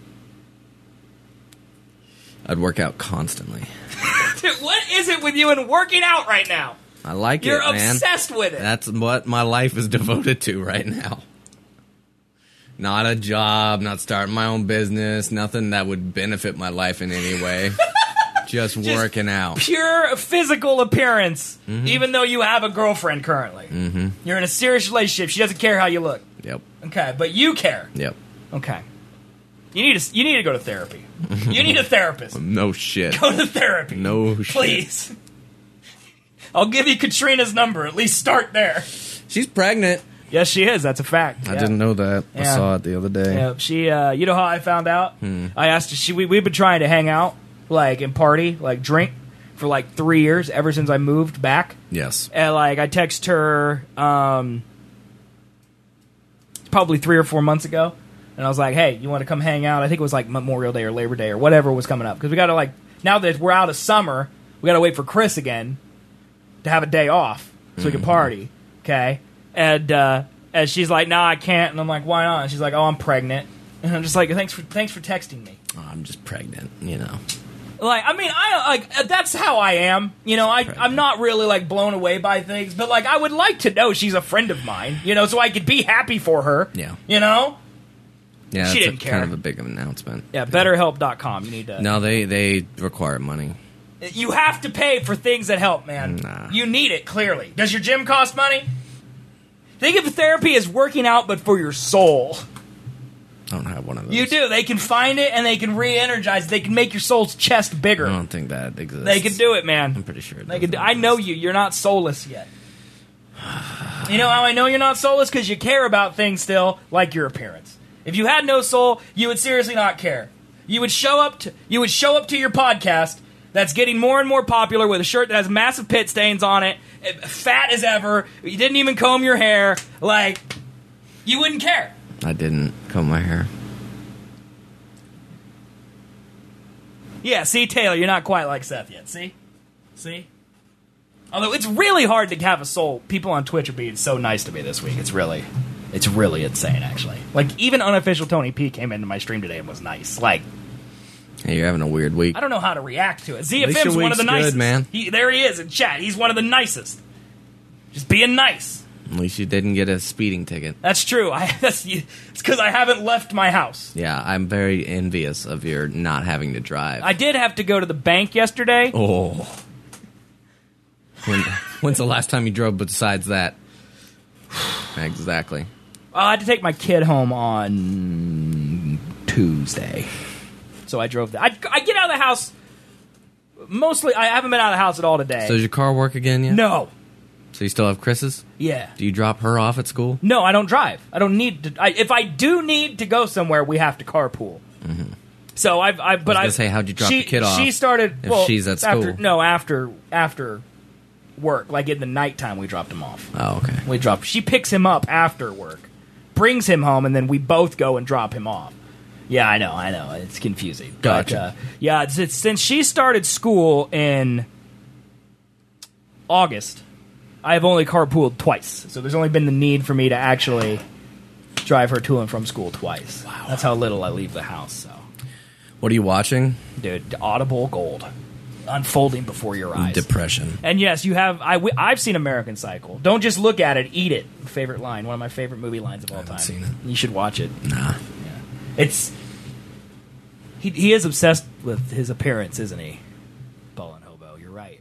Speaker 2: I'd work out constantly.
Speaker 1: Dude, what is it with you and working out right now?
Speaker 2: I like
Speaker 1: You're
Speaker 2: it, man.
Speaker 1: obsessed with it.
Speaker 2: That's what my life is devoted to right now. Not a job, not starting my own business, nothing that would benefit my life in any way. Just working out.
Speaker 1: Pure physical appearance, even though you have a girlfriend currently. Mm-hmm. You're in a serious relationship. She doesn't care how you look.
Speaker 2: Yep.
Speaker 1: Okay, but you care.
Speaker 2: Yep.
Speaker 1: Okay. You need to go to therapy. You need a therapist.
Speaker 2: No shit.
Speaker 1: Go to therapy.
Speaker 2: No shit.
Speaker 1: Please. I'll give you Katrina's number. At least start there.
Speaker 2: She's pregnant.
Speaker 1: Yes, she is. That's a fact.
Speaker 2: I didn't know that. I
Speaker 1: Yeah.
Speaker 2: saw it the other day.
Speaker 1: Yeah, she. You know how I found out? I asked her. We've been trying to hang out, like, and party, like, drink, for like 3 years ever since I moved back.
Speaker 2: Yes.
Speaker 1: And like, I text her probably 3 or 4 months ago, and I was like, "Hey, you want to come hang out?" I think it was like Memorial Day or Labor Day or whatever was coming up, because we got to, like, now that we're out of summer, we got to wait for Chris again to have a day off so we can party. Okay. And she's like, "No, I can't." And I'm like, "Why not?" And she's like, "Oh, I'm pregnant." And I'm just like, "Thanks for texting me."
Speaker 2: Oh, I'm just pregnant, you know.
Speaker 1: Like, I mean, that's how I am. You know, I'm not really, like, blown away by things, but, like, I would like to know she's a friend of mine, you know, so I could be happy for her.
Speaker 2: Yeah.
Speaker 1: You know?
Speaker 2: Yeah,
Speaker 1: She
Speaker 2: that's
Speaker 1: didn't care.
Speaker 2: kind of a big announcement.
Speaker 1: Yeah, BetterHelp.com. You need to.
Speaker 2: No, they require money.
Speaker 1: You have to pay for things that help, man.
Speaker 2: Nah.
Speaker 1: You need it, clearly. Does your gym cost money? Think of therapy as working out, but for your soul.
Speaker 2: I don't have one of those.
Speaker 1: You do. They can find it, and they can re-energize. They can make your soul's chest bigger.
Speaker 2: I don't think that exists.
Speaker 1: They can do it, man.
Speaker 2: I'm pretty sure.
Speaker 1: They can do, I know you. You're not soulless yet. You know how I know you're not soulless? Because you care about things still, like your appearance. If you had no soul, you would seriously not care. You would show up to your podcast that's getting more and more popular with a shirt that has massive pit stains on it, fat as ever. You didn't even comb your hair. Like, you wouldn't care.
Speaker 2: I didn't comb my hair.
Speaker 1: Yeah, see, Taylor, you're not quite like Seth yet. See? Although it's really hard to have a soul. People on Twitch are being so nice to me this week. It's really insane, actually. Like, even unofficial Tony P came into my stream today and was nice. Like,
Speaker 2: Hey, you're having a weird week.
Speaker 1: I don't know how to react to it.
Speaker 2: least
Speaker 1: ZFM's
Speaker 2: your
Speaker 1: one of the
Speaker 2: week's good,
Speaker 1: nicest.
Speaker 2: man.
Speaker 1: There he is in chat. He's one of the nicest. Just being nice.
Speaker 2: At least you didn't get a speeding ticket.
Speaker 1: That's true. It's because I haven't left my house.
Speaker 2: Yeah, I'm very envious of your not having to drive.
Speaker 1: I did have to go to the bank yesterday.
Speaker 2: Oh. When's the last time you drove besides that? Exactly.
Speaker 1: I had to take my kid home on Tuesday. So I drove I get out of the house, mostly, I haven't been out of the house at all today.
Speaker 2: So does your car work again yet?
Speaker 1: No.
Speaker 2: So you still have Chris's?
Speaker 1: Yeah.
Speaker 2: Do you drop her off at school?
Speaker 1: No, I don't drive. I don't need to. If I do need to go somewhere, we have to carpool. Mm-hmm. So I was
Speaker 2: gonna say, how'd you drop the kid off
Speaker 1: She started,
Speaker 2: if she's at school?
Speaker 1: After work, like in the nighttime, we dropped him off.
Speaker 2: Oh, okay.
Speaker 1: She picks him up after work, brings him home, and then we both go and drop him off. Yeah, I know. It's confusing.
Speaker 2: Gotcha.
Speaker 1: But, it's since she started school in August, I've only carpooled twice. So there's only been the need for me to actually drive her to and from school twice. Wow. That's how little I leave the house. So,
Speaker 2: What are you watching?
Speaker 1: dude, Audible Gold. Unfolding before your eyes.
Speaker 2: Depression.
Speaker 1: And yes, you have. I've seen American Psycho. Don't just look at it, eat it. Favorite line, one of my favorite movie lines of all time.
Speaker 2: seen it.
Speaker 1: You should watch it.
Speaker 2: Nah.
Speaker 1: It's he is obsessed with his appearance, isn't he? Ballin' hobo, you're right.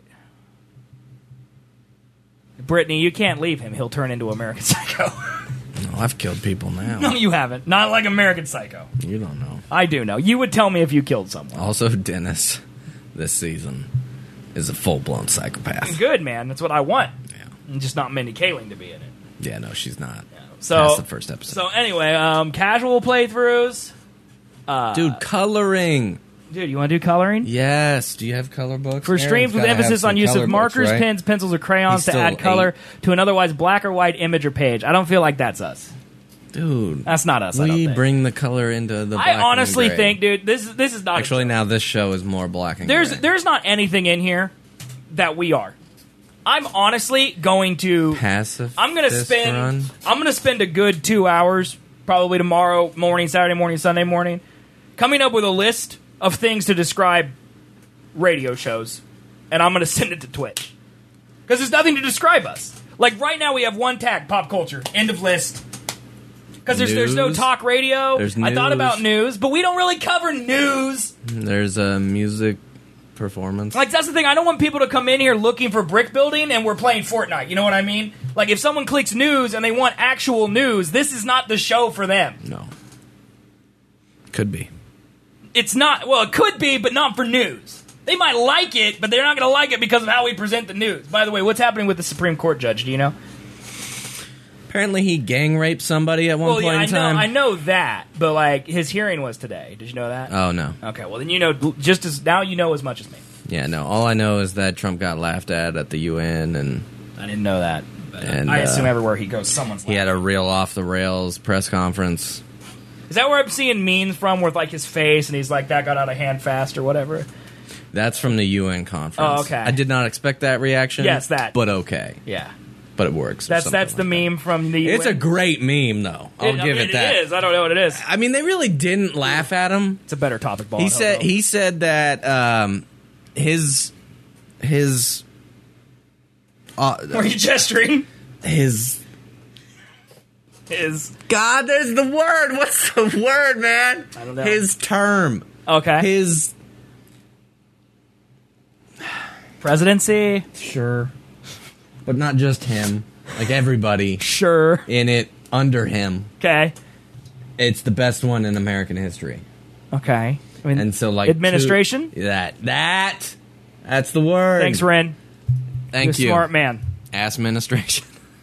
Speaker 1: Brittany, you can't leave him. He'll turn into American Psycho.
Speaker 2: No, I've killed people now.
Speaker 1: No, you haven't. Not like American Psycho.
Speaker 2: You don't know.
Speaker 1: I do know. You would tell me if you killed someone.
Speaker 2: Also, Dennis, this season, is a full-blown psychopath.
Speaker 1: Good, man. That's what I want.
Speaker 2: Yeah.
Speaker 1: And just not Mindy Kaling to be in it.
Speaker 2: Yeah, no, she's not.
Speaker 1: So
Speaker 2: Past the first episode.
Speaker 1: So anyway, casual playthroughs.
Speaker 2: Dude, coloring.
Speaker 1: Dude, you want to do coloring?
Speaker 2: Yes. Do you have color books?
Speaker 1: For streams with emphasis on use of markers, pens, pencils, or crayons
Speaker 2: He's
Speaker 1: to add
Speaker 2: still
Speaker 1: color
Speaker 2: 8.
Speaker 1: to an otherwise black or white image or page. I don't feel like that's us.
Speaker 2: Dude.
Speaker 1: That's not us, I don't
Speaker 2: We
Speaker 1: think.
Speaker 2: bring the color into the black
Speaker 1: I honestly
Speaker 2: and gray.
Speaker 1: think, dude, this is not...
Speaker 2: Actually, now this show is more black and
Speaker 1: There's
Speaker 2: gray.
Speaker 1: not anything in here that we are. I'm honestly going to...
Speaker 2: Passive.
Speaker 1: I'm going to spend a good 2 hours, probably tomorrow morning, Saturday morning, Sunday morning, coming up with a list of things to describe radio shows, and I'm going to send it to Twitch. Because there's nothing to describe us. Like, right now we have one tag, pop culture, end of list. Because there's no
Speaker 2: News.
Speaker 1: talk radio.
Speaker 2: There's
Speaker 1: I thought
Speaker 2: news.
Speaker 1: about news, but we don't really cover news.
Speaker 2: There's a music performance.
Speaker 1: Like, that's the thing. I don't want people to come in here looking for brick building and we're playing Fortnite. You know what I mean? Like, if someone clicks news and they want actual news, this is not the show for them.
Speaker 2: No. Could be.
Speaker 1: It's not. Well, it could be, but not for news. They might like it, but they're not going to like it because of how we present the news. By the way, what's happening with the Supreme Court judge? Do you know?
Speaker 2: Apparently, he gang raped somebody at one point in time.
Speaker 1: I know that, but like his hearing was today. Did you know that?
Speaker 2: Oh no.
Speaker 1: Okay, well then you know just as now you know as much as me.
Speaker 2: Yeah, no. All I know is that Trump got laughed at the UN, and
Speaker 1: I didn't know that. But
Speaker 2: And,
Speaker 1: I assume everywhere he goes, someone's.
Speaker 2: he had a real off the rails press conference.
Speaker 1: Is that where I'm seeing memes from, with like his face and he's like that got out of hand fast or whatever?
Speaker 2: That's from the UN conference.
Speaker 1: Oh, okay.
Speaker 2: I did not expect that reaction.
Speaker 1: Yes, that.
Speaker 2: But okay.
Speaker 1: Yeah,
Speaker 2: But it works. or
Speaker 1: that's
Speaker 2: something
Speaker 1: the
Speaker 2: like
Speaker 1: meme from the.
Speaker 2: that. It's a
Speaker 1: UN.
Speaker 2: great meme, though. I'll give it that.
Speaker 1: It is. I don't know what it is.
Speaker 2: I mean, they really didn't laugh at him.
Speaker 1: It's a better topic. Ball.
Speaker 2: He said that his
Speaker 1: Were you gesturing?
Speaker 2: his God, there's the word. What's the word, man?
Speaker 1: I don't know.
Speaker 2: His term.
Speaker 1: Okay.
Speaker 2: His
Speaker 1: Presidency.
Speaker 2: sure, but not just him. Like everybody
Speaker 1: Sure.
Speaker 2: in it under him.
Speaker 1: Okay.
Speaker 2: It's the best one in American history.
Speaker 1: Okay. I mean,
Speaker 2: And so, like,
Speaker 1: administration.
Speaker 2: that's the word.
Speaker 1: Thanks, Ren.
Speaker 2: Thank
Speaker 1: You're
Speaker 2: you.
Speaker 1: a smart man.
Speaker 2: Ass administration.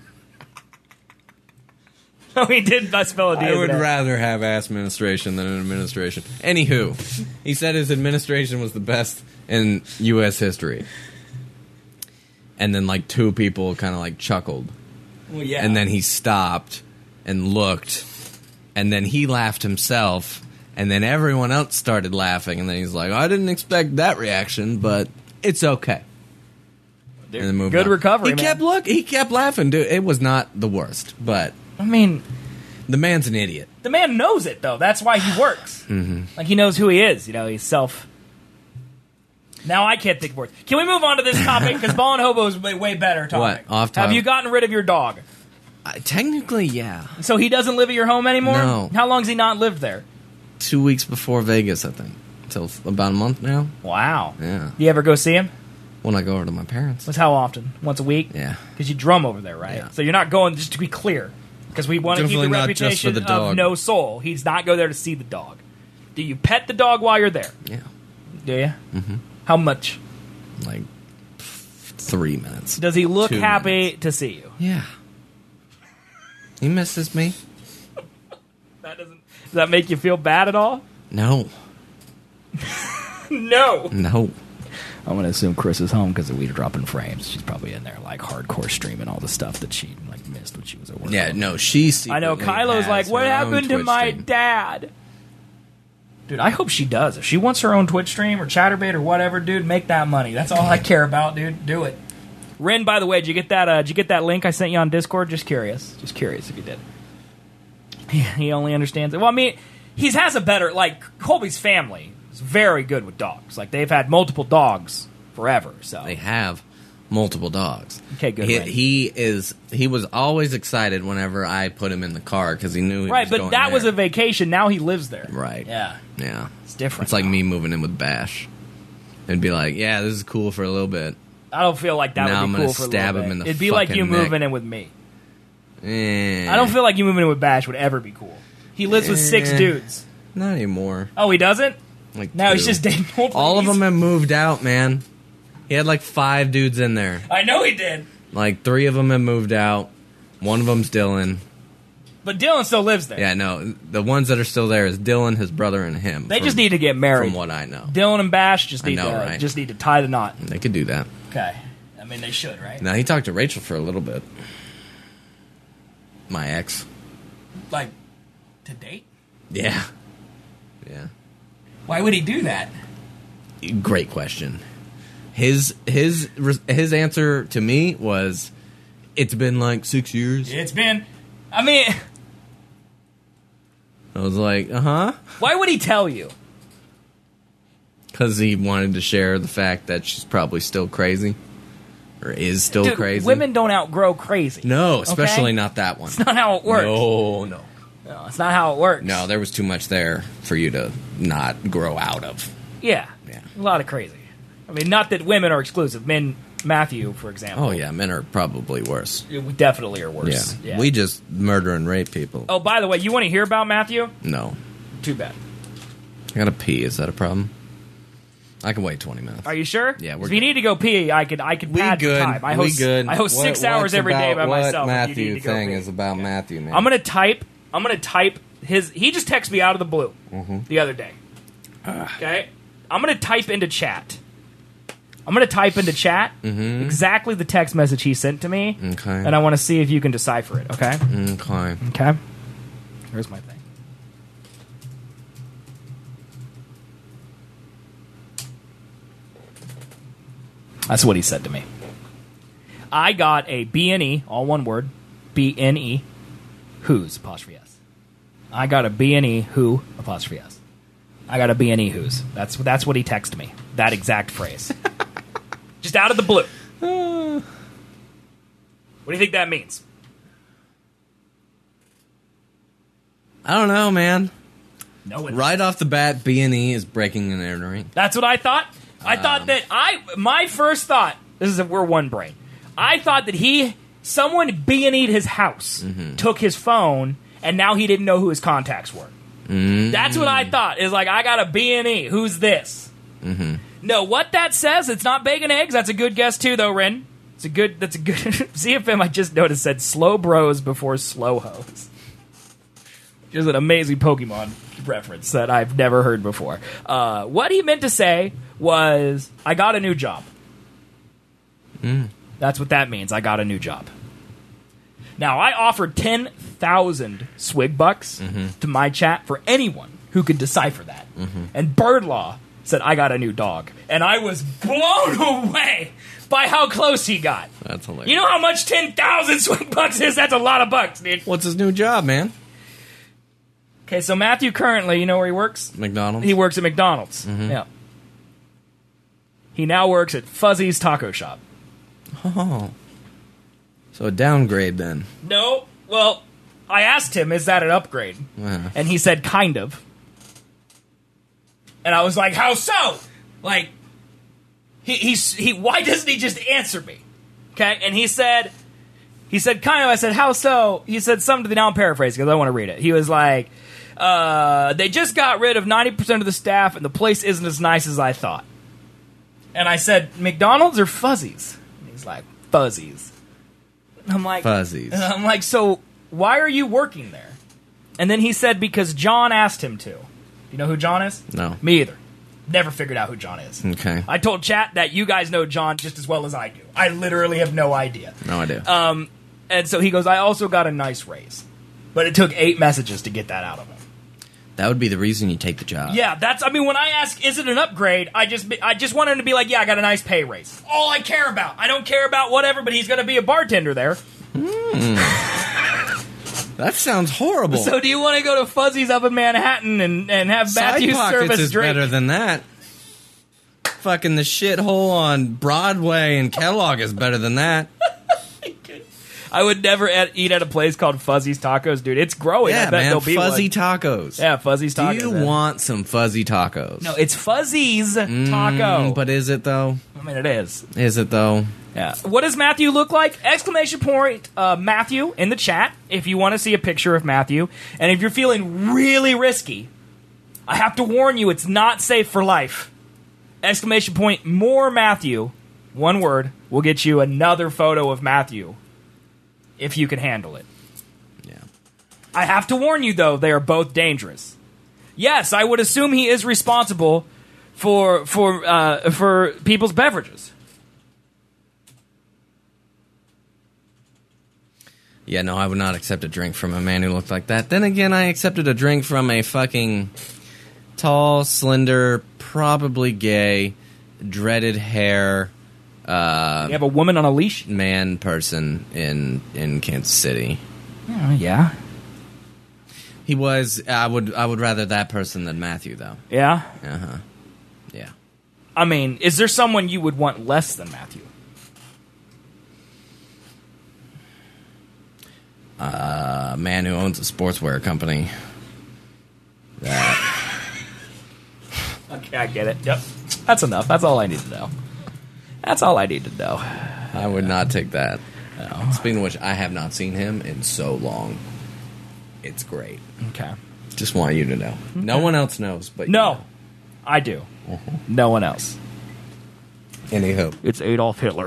Speaker 1: Oh, he did spell a D.
Speaker 2: I would rather have ass administration than an administration. Anywho, he said his administration was the best in U.S. history. And then, like, two people kind of, like, chuckled.
Speaker 1: Well, yeah.
Speaker 2: And then he stopped and looked. And then he laughed himself. And then everyone else started laughing. And then he's like, I didn't expect that reaction, but it's okay. And then moved
Speaker 1: Good
Speaker 2: on.
Speaker 1: recovery,
Speaker 2: He
Speaker 1: man.
Speaker 2: He kept laughing, dude. It was not the worst, but
Speaker 1: I mean,
Speaker 2: the man's an idiot.
Speaker 1: the man knows it, though. That's why he works.
Speaker 2: Mm-hmm.
Speaker 1: Like, he knows who he is. You know, he's self... Now I can't think of words. Can we move on to this topic? Because Ball and Hobo is way better topic.
Speaker 2: What? Off
Speaker 1: Have
Speaker 2: topic?
Speaker 1: you gotten rid of your dog?
Speaker 2: Technically, yeah.
Speaker 1: So he doesn't live at your home anymore?
Speaker 2: No.
Speaker 1: How long's he not lived there?
Speaker 2: 2 weeks before Vegas, I think. Till about a month now.
Speaker 1: Wow.
Speaker 2: Yeah.
Speaker 1: Do you ever go see him?
Speaker 2: When I go over to my parents.
Speaker 1: What's how often? Once a week?
Speaker 2: Yeah.
Speaker 1: Because you drum over there, right?
Speaker 2: Yeah.
Speaker 1: So you're not going, just to be clear, because we want to keep the
Speaker 2: Definitely not just for
Speaker 1: reputation
Speaker 2: the
Speaker 1: of
Speaker 2: dog.
Speaker 1: no soul. He's not go there to see the dog. Do you pet the dog while you're there?
Speaker 2: Yeah.
Speaker 1: Do you? Mm-hmm. How much?
Speaker 2: Like 3 minutes.
Speaker 1: Does he look
Speaker 2: 2
Speaker 1: happy
Speaker 2: minutes.
Speaker 1: to see you?
Speaker 2: Yeah. He misses me?
Speaker 1: Does that make you feel bad at all?
Speaker 2: No.
Speaker 1: No.
Speaker 2: No.
Speaker 1: I'm gonna assume Chris is home because we dropping frames. She's probably in there like hardcore streaming all the stuff that she like missed when she was at work.
Speaker 2: Yeah, no, she
Speaker 1: I know.
Speaker 2: secretly
Speaker 1: Kylo's
Speaker 2: has
Speaker 1: like, what
Speaker 2: her
Speaker 1: happened
Speaker 2: own
Speaker 1: to
Speaker 2: Twitch
Speaker 1: my
Speaker 2: stream.
Speaker 1: dad? Dude, I hope she does. If she wants her own Twitch stream or Chatterbait or whatever, dude, make that money. That's all I care about, dude. Do it. Ren, by the way, did you get that? Did you get that link I sent you on Discord? Just curious if you did. He only understands it. Well, I mean, he has a better like Colby's family is very good with dogs. Like they've had multiple dogs forever. So
Speaker 2: They have multiple dogs.
Speaker 1: Okay, good,
Speaker 2: He,
Speaker 1: right.
Speaker 2: he was always excited whenever I put him in the car because he knew he
Speaker 1: right,
Speaker 2: was
Speaker 1: but
Speaker 2: going
Speaker 1: that
Speaker 2: there.
Speaker 1: was a vacation. Now he lives there.
Speaker 2: Right.
Speaker 1: Yeah,
Speaker 2: Yeah.
Speaker 1: it's different.
Speaker 2: It's like me moving in with Bash. It'd be like, yeah, this is cool for a little bit.
Speaker 1: I don't feel like that
Speaker 2: Now
Speaker 1: would
Speaker 2: I'm
Speaker 1: be
Speaker 2: gonna
Speaker 1: cool for a
Speaker 2: stab
Speaker 1: little
Speaker 2: him
Speaker 1: bit.
Speaker 2: in the
Speaker 1: It'd be like you
Speaker 2: fucking neck.
Speaker 1: moving in with me.
Speaker 2: Eh,
Speaker 1: I don't feel like you moving in with Bash would ever be cool. He lives with 6
Speaker 2: Eh.
Speaker 1: dudes.
Speaker 2: Not anymore.
Speaker 1: Oh, he doesn't?
Speaker 2: Like
Speaker 1: Now he's
Speaker 2: 2.
Speaker 1: just dating multiple.
Speaker 2: All of them have moved out, man. He had like 5 dudes in there.
Speaker 1: I know he did.
Speaker 2: Like 3 of them have moved out. One of them's Dylan.
Speaker 1: But Dylan still lives there.
Speaker 2: Yeah, no, the ones that are still there is Dylan, his brother, and him.
Speaker 1: They just need to get married.
Speaker 2: From what I know,
Speaker 1: Dylan and Bash just need,
Speaker 2: know,
Speaker 1: to,
Speaker 2: right?
Speaker 1: just need to tie the knot.
Speaker 2: they could do that.
Speaker 1: Okay. I mean, they should, right?
Speaker 2: Now he talked to Rachel for a little bit. My ex.
Speaker 1: Like, to date?
Speaker 2: Yeah. Yeah.
Speaker 1: Why would he do that?
Speaker 2: Great question. His answer to me was, "It's been like 6 years."
Speaker 1: It's been... I mean,
Speaker 2: I was like, "Uh-huh,"
Speaker 1: why would he tell you?
Speaker 2: because he wanted to share the fact that she's probably still crazy, or is still
Speaker 1: Dude,
Speaker 2: crazy.
Speaker 1: women don't outgrow crazy.
Speaker 2: no, especially
Speaker 1: okay?
Speaker 2: not that one.
Speaker 1: It's not how it works.
Speaker 2: No.
Speaker 1: No, it's not how it works.
Speaker 2: No, there was too much there for you to not grow out of.
Speaker 1: Yeah.
Speaker 2: Yeah.
Speaker 1: A lot of crazy. I mean, not that women are exclusive. Men, Matthew, for example.
Speaker 2: Oh yeah, men are probably worse.
Speaker 1: We definitely are worse.
Speaker 2: Yeah. We just murder and rape people.
Speaker 1: Oh, by the way, you want to hear about Matthew?
Speaker 2: No.
Speaker 1: Too bad.
Speaker 2: I gotta pee. Is that a problem? I can wait 20 minutes.
Speaker 1: Are you sure?
Speaker 2: Yeah, we're
Speaker 1: If you
Speaker 2: good.
Speaker 1: need to go pee, I could
Speaker 2: We
Speaker 1: pad the
Speaker 2: good.
Speaker 1: time. I
Speaker 2: We
Speaker 1: host,
Speaker 2: good.
Speaker 1: I host 6 hours every day by myself.
Speaker 2: What
Speaker 1: if you need
Speaker 2: Matthew
Speaker 1: to go
Speaker 2: thing
Speaker 1: pee.
Speaker 2: is about Matthew, man.
Speaker 1: I'm gonna type his. He just texted me out of the blue the other day. Okay, I'm gonna type into chat. Exactly the text message he sent to me,
Speaker 2: Okay.
Speaker 1: and I want to see if you can decipher it. Okay.
Speaker 2: Okay.
Speaker 1: Okay. Here's my thing. That's what he said to me. I got a B&E, all one word, B-N-E, who's, apostrophe S. I got a B&E, who, apostrophe S. I got a B&E, who's. That's what he texted me. That exact phrase. Just out of the blue. What do you think that means?
Speaker 2: I don't know, man.
Speaker 1: No, it
Speaker 2: Right off the bat, B&E is breaking and entering.
Speaker 1: That's what I thought. I thought that my first thought, we're one brain. I thought that someone B&E'd his house, took his phone, and now he didn't know who his contacts were. That's what I thought. Is like, I got a B&E. Who's this? No, what that says, it's not bacon eggs. That's a good guess too, though, Ren. That's a good. CFM, I just noticed, said slow bros before slow hoes. Which is an amazing Pokemon reference that I've never heard before. What he meant to say was, I got a new job. That's what that means. I got a new job. Now, I offered 10,000 swig bucks to my chat for anyone who could decipher that. And Birdlaw said, I got a new dog. And I was blown away by how close he got.
Speaker 2: That's hilarious.
Speaker 1: You know how much 10,000 swig bucks is? That's a lot of bucks, dude.
Speaker 2: What's his new job, man?
Speaker 1: Okay, so Matthew currently, you know where he works?
Speaker 2: McDonald's?
Speaker 1: He works at McDonald's. Yeah. He now works at Fuzzy's Taco Shop.
Speaker 2: Oh. So a downgrade, then.
Speaker 1: No, well, I asked him, is that an upgrade? And he said, kind of. And I was like, how so? Like, he why doesn't he just answer me? Okay, and he said, kind of. I said, how so? He said something to the, now I'm paraphrasing because I want to read it. He was like, they just got rid of 90% of the staff and the place isn't as nice as I thought. And I said, McDonald's or Fuzzy's? And he's like, Fuzzy's. And I'm like,
Speaker 2: Fuzzy's.
Speaker 1: And I'm like, so why are you working there? And then he said, because John asked him to. You know who John is?
Speaker 2: No.
Speaker 1: Me either. Never figured out who John is.
Speaker 2: Okay.
Speaker 1: I told chat that you guys know John just as well as I do. I literally have no idea.
Speaker 2: No idea.
Speaker 1: And so he goes, I also got a nice raise. But it took 8 messages to get that out of him.
Speaker 2: That would be the reason you take the job.
Speaker 1: Yeah, when I ask, is it an upgrade, I just want him to be like, yeah, I got a nice pay raise. All I care about. I don't care about whatever, but he's going to be a bartender there.
Speaker 2: That sounds horrible.
Speaker 1: So do you want to go to Fuzzy's up in Manhattan and have Matthew
Speaker 2: Side
Speaker 1: serve
Speaker 2: Pockets
Speaker 1: us
Speaker 2: is
Speaker 1: drink?
Speaker 2: better than that. Fucking the shithole on Broadway and Kellogg is better than that.
Speaker 1: I would never eat at a place called Fuzzy's Tacos, dude. It's growing. I
Speaker 2: Yeah,
Speaker 1: bet
Speaker 2: man.
Speaker 1: there'll be
Speaker 2: Fuzzy
Speaker 1: one.
Speaker 2: tacos.
Speaker 1: Yeah, Fuzzy's Tacos.
Speaker 2: Do you
Speaker 1: man.
Speaker 2: want some fuzzy tacos?
Speaker 1: No, it's Fuzzy's Taco.
Speaker 2: But is it, though?
Speaker 1: I mean, it is.
Speaker 2: Is it, though?
Speaker 1: Yeah. What does Matthew look like? Exclamation point Matthew in the chat if you want to see a picture of Matthew. And if you're feeling really risky, I have to warn you, it's not safe for life. Exclamation point more Matthew. One word. We'll get you another photo of Matthew if you can handle it.
Speaker 2: Yeah.
Speaker 1: I have to warn you, though, they are both dangerous. Yes, I would assume he is responsible for people's beverages.
Speaker 2: Yeah, no, I would not accept a drink from a man who looked like that. Then again, I accepted a drink from a fucking tall, slender, probably gay, dreaded hair,
Speaker 1: You have a woman on a leash?
Speaker 2: man person in Kansas City.
Speaker 1: Oh, yeah.
Speaker 2: He was. I would rather that person than Matthew, though.
Speaker 1: Yeah?
Speaker 2: Yeah.
Speaker 1: I mean, is there someone you would want less than Matthew?
Speaker 2: A man who owns a sportswear company. That.
Speaker 1: Okay, I get it. Yep. That's enough. That's all I need to know. That's all I need to know.
Speaker 2: I would not take that.
Speaker 1: No.
Speaker 2: Speaking of which, I have not seen him in so long. It's great.
Speaker 1: Okay.
Speaker 2: Just want you to know. No one else knows, but you
Speaker 1: No,
Speaker 2: know.
Speaker 1: I do. No one else.
Speaker 2: Any hope?
Speaker 1: It's Adolf Hitler.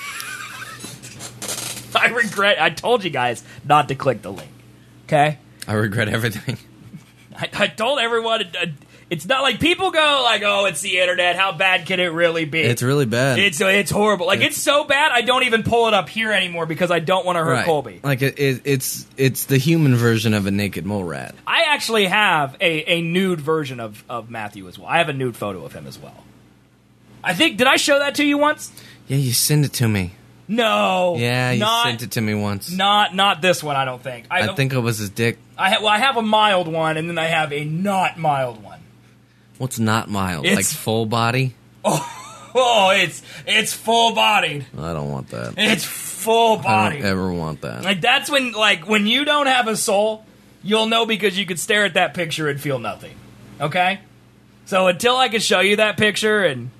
Speaker 1: I told you guys not to click the link. Okay?
Speaker 2: I regret everything.
Speaker 1: I told everyone, it's not like people go like, oh, it's the internet. How bad can it really be?
Speaker 2: It's really bad.
Speaker 1: It's horrible. Like, it's so bad, I don't even pull it up here anymore because I don't want to hurt
Speaker 2: Right.
Speaker 1: Colby.
Speaker 2: Like it's the human version of a naked mole rat.
Speaker 1: I actually have a nude version of Matthew as well. I have a nude photo of him as well. I think, did I show that to you once?
Speaker 2: Yeah, you sent it to me.
Speaker 1: No.
Speaker 2: Yeah, you
Speaker 1: not,
Speaker 2: sent it to me once.
Speaker 1: Not this one, I don't think.
Speaker 2: I think it was his dick.
Speaker 1: I have a mild one, and then I have a not mild one.
Speaker 2: What's not mild?
Speaker 1: It's-
Speaker 2: Like full body?
Speaker 1: Oh, it's full bodied.
Speaker 2: I don't want that.
Speaker 1: It's full
Speaker 2: I
Speaker 1: bodied.
Speaker 2: don't ever want that.
Speaker 1: Like, that's when you don't have a soul, you'll know because you could stare at that picture and feel nothing. Okay? So until I can show you that picture, and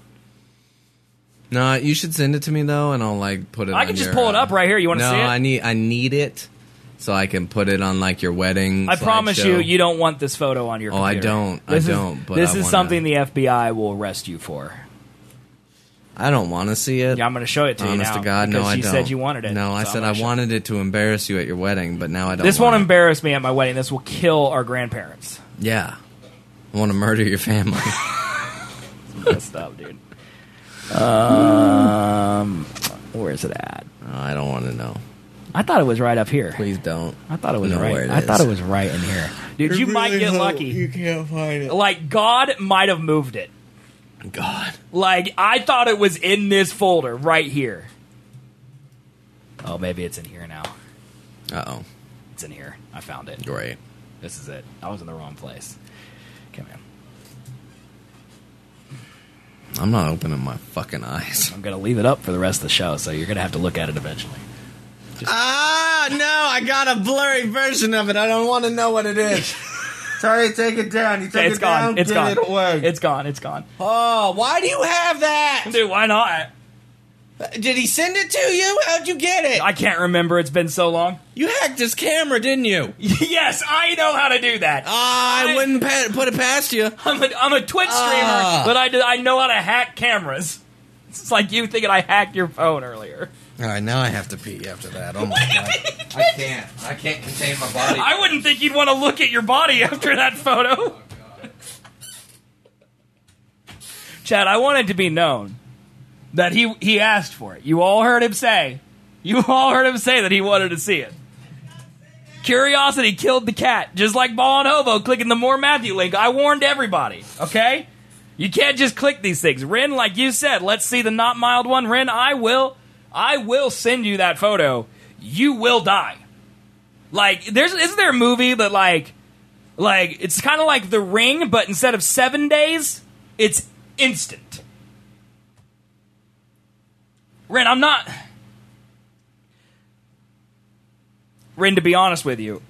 Speaker 2: No, you should send it to me though, and I'll like put it.
Speaker 1: I
Speaker 2: on
Speaker 1: can just
Speaker 2: your,
Speaker 1: pull it up right here. You want to
Speaker 2: no,
Speaker 1: see it?
Speaker 2: I need it so I can put it on like your wedding.
Speaker 1: I promise
Speaker 2: slideshow.
Speaker 1: you don't want this photo on your
Speaker 2: Oh, I
Speaker 1: computer.
Speaker 2: don't. I
Speaker 1: This is-
Speaker 2: don't, but
Speaker 1: this
Speaker 2: I
Speaker 1: is
Speaker 2: wanna-
Speaker 1: something the FBI will arrest you for.
Speaker 2: I don't want to see it.
Speaker 1: Yeah, I'm going to show it to you
Speaker 2: Honest
Speaker 1: now.
Speaker 2: to God, no,
Speaker 1: because
Speaker 2: I
Speaker 1: you
Speaker 2: don't.
Speaker 1: said you wanted it.
Speaker 2: No, I
Speaker 1: so
Speaker 2: said
Speaker 1: I'm
Speaker 2: I
Speaker 1: gonna show-
Speaker 2: wanted it to embarrass you at your wedding, but now I don't.
Speaker 1: This
Speaker 2: want
Speaker 1: won't
Speaker 2: it.
Speaker 1: embarrass me at my wedding. This will kill our grandparents.
Speaker 2: Yeah, I want to murder your family.
Speaker 1: Messed up, dude. Where's it at?
Speaker 2: Oh, I don't want to know.
Speaker 1: I thought it was right up here.
Speaker 2: Please don't.
Speaker 1: I thought it was
Speaker 2: know
Speaker 1: right.
Speaker 2: where it
Speaker 1: I
Speaker 2: is.
Speaker 1: thought it was right in here, dude. You might get lucky.
Speaker 3: You can't find it.
Speaker 1: Like, God might have moved it.
Speaker 2: God.
Speaker 1: Like, I thought it was in this folder right here. Oh, maybe it's in here now.
Speaker 2: Uh-oh.
Speaker 1: It's in here. I found it.
Speaker 2: Great.
Speaker 1: This is it. I was in the wrong place. Come in.
Speaker 2: I'm not opening my fucking eyes.
Speaker 1: I'm going to leave it up for the rest of the show, so you're going to have to look at it eventually.
Speaker 2: Ah, no, I got a blurry version of it. I don't want to know what it is. Sorry, take it down. You take
Speaker 1: It's
Speaker 2: it
Speaker 1: gone.
Speaker 2: down,
Speaker 1: It's
Speaker 2: give
Speaker 1: gone.
Speaker 2: it away.
Speaker 1: It's gone. It's gone.
Speaker 2: Oh, why do you have that?
Speaker 1: Dude, why not?
Speaker 2: Did he send it to you? How'd you get it?
Speaker 1: I can't remember. It's been so long.
Speaker 2: You hacked his camera, didn't you?
Speaker 1: Yes, I know how to do that.
Speaker 2: I wouldn't put it past you.
Speaker 1: I'm a Twitch streamer, but I know how to hack cameras. It's like you thinking I hacked your phone earlier.
Speaker 2: All right, now I have to pee after that. Oh my God. I can't contain my body.
Speaker 1: I wouldn't think you'd want to look at your body after that photo. Chad, I want it to be known that he asked for it. You all heard him say. You all heard him say that he wanted to see it. Curiosity killed the cat. Just like Ball and Hobo clicking the More Matthew link. I warned everybody, okay? You can't just click these things. Ren, like you said, let's see the not mild one. Ren, I will send you that photo. You will die. Like, isn't there a movie that like it's kind of like The Ring, but instead of 7 days, it's instant. Ren, Ren, to be honest with you,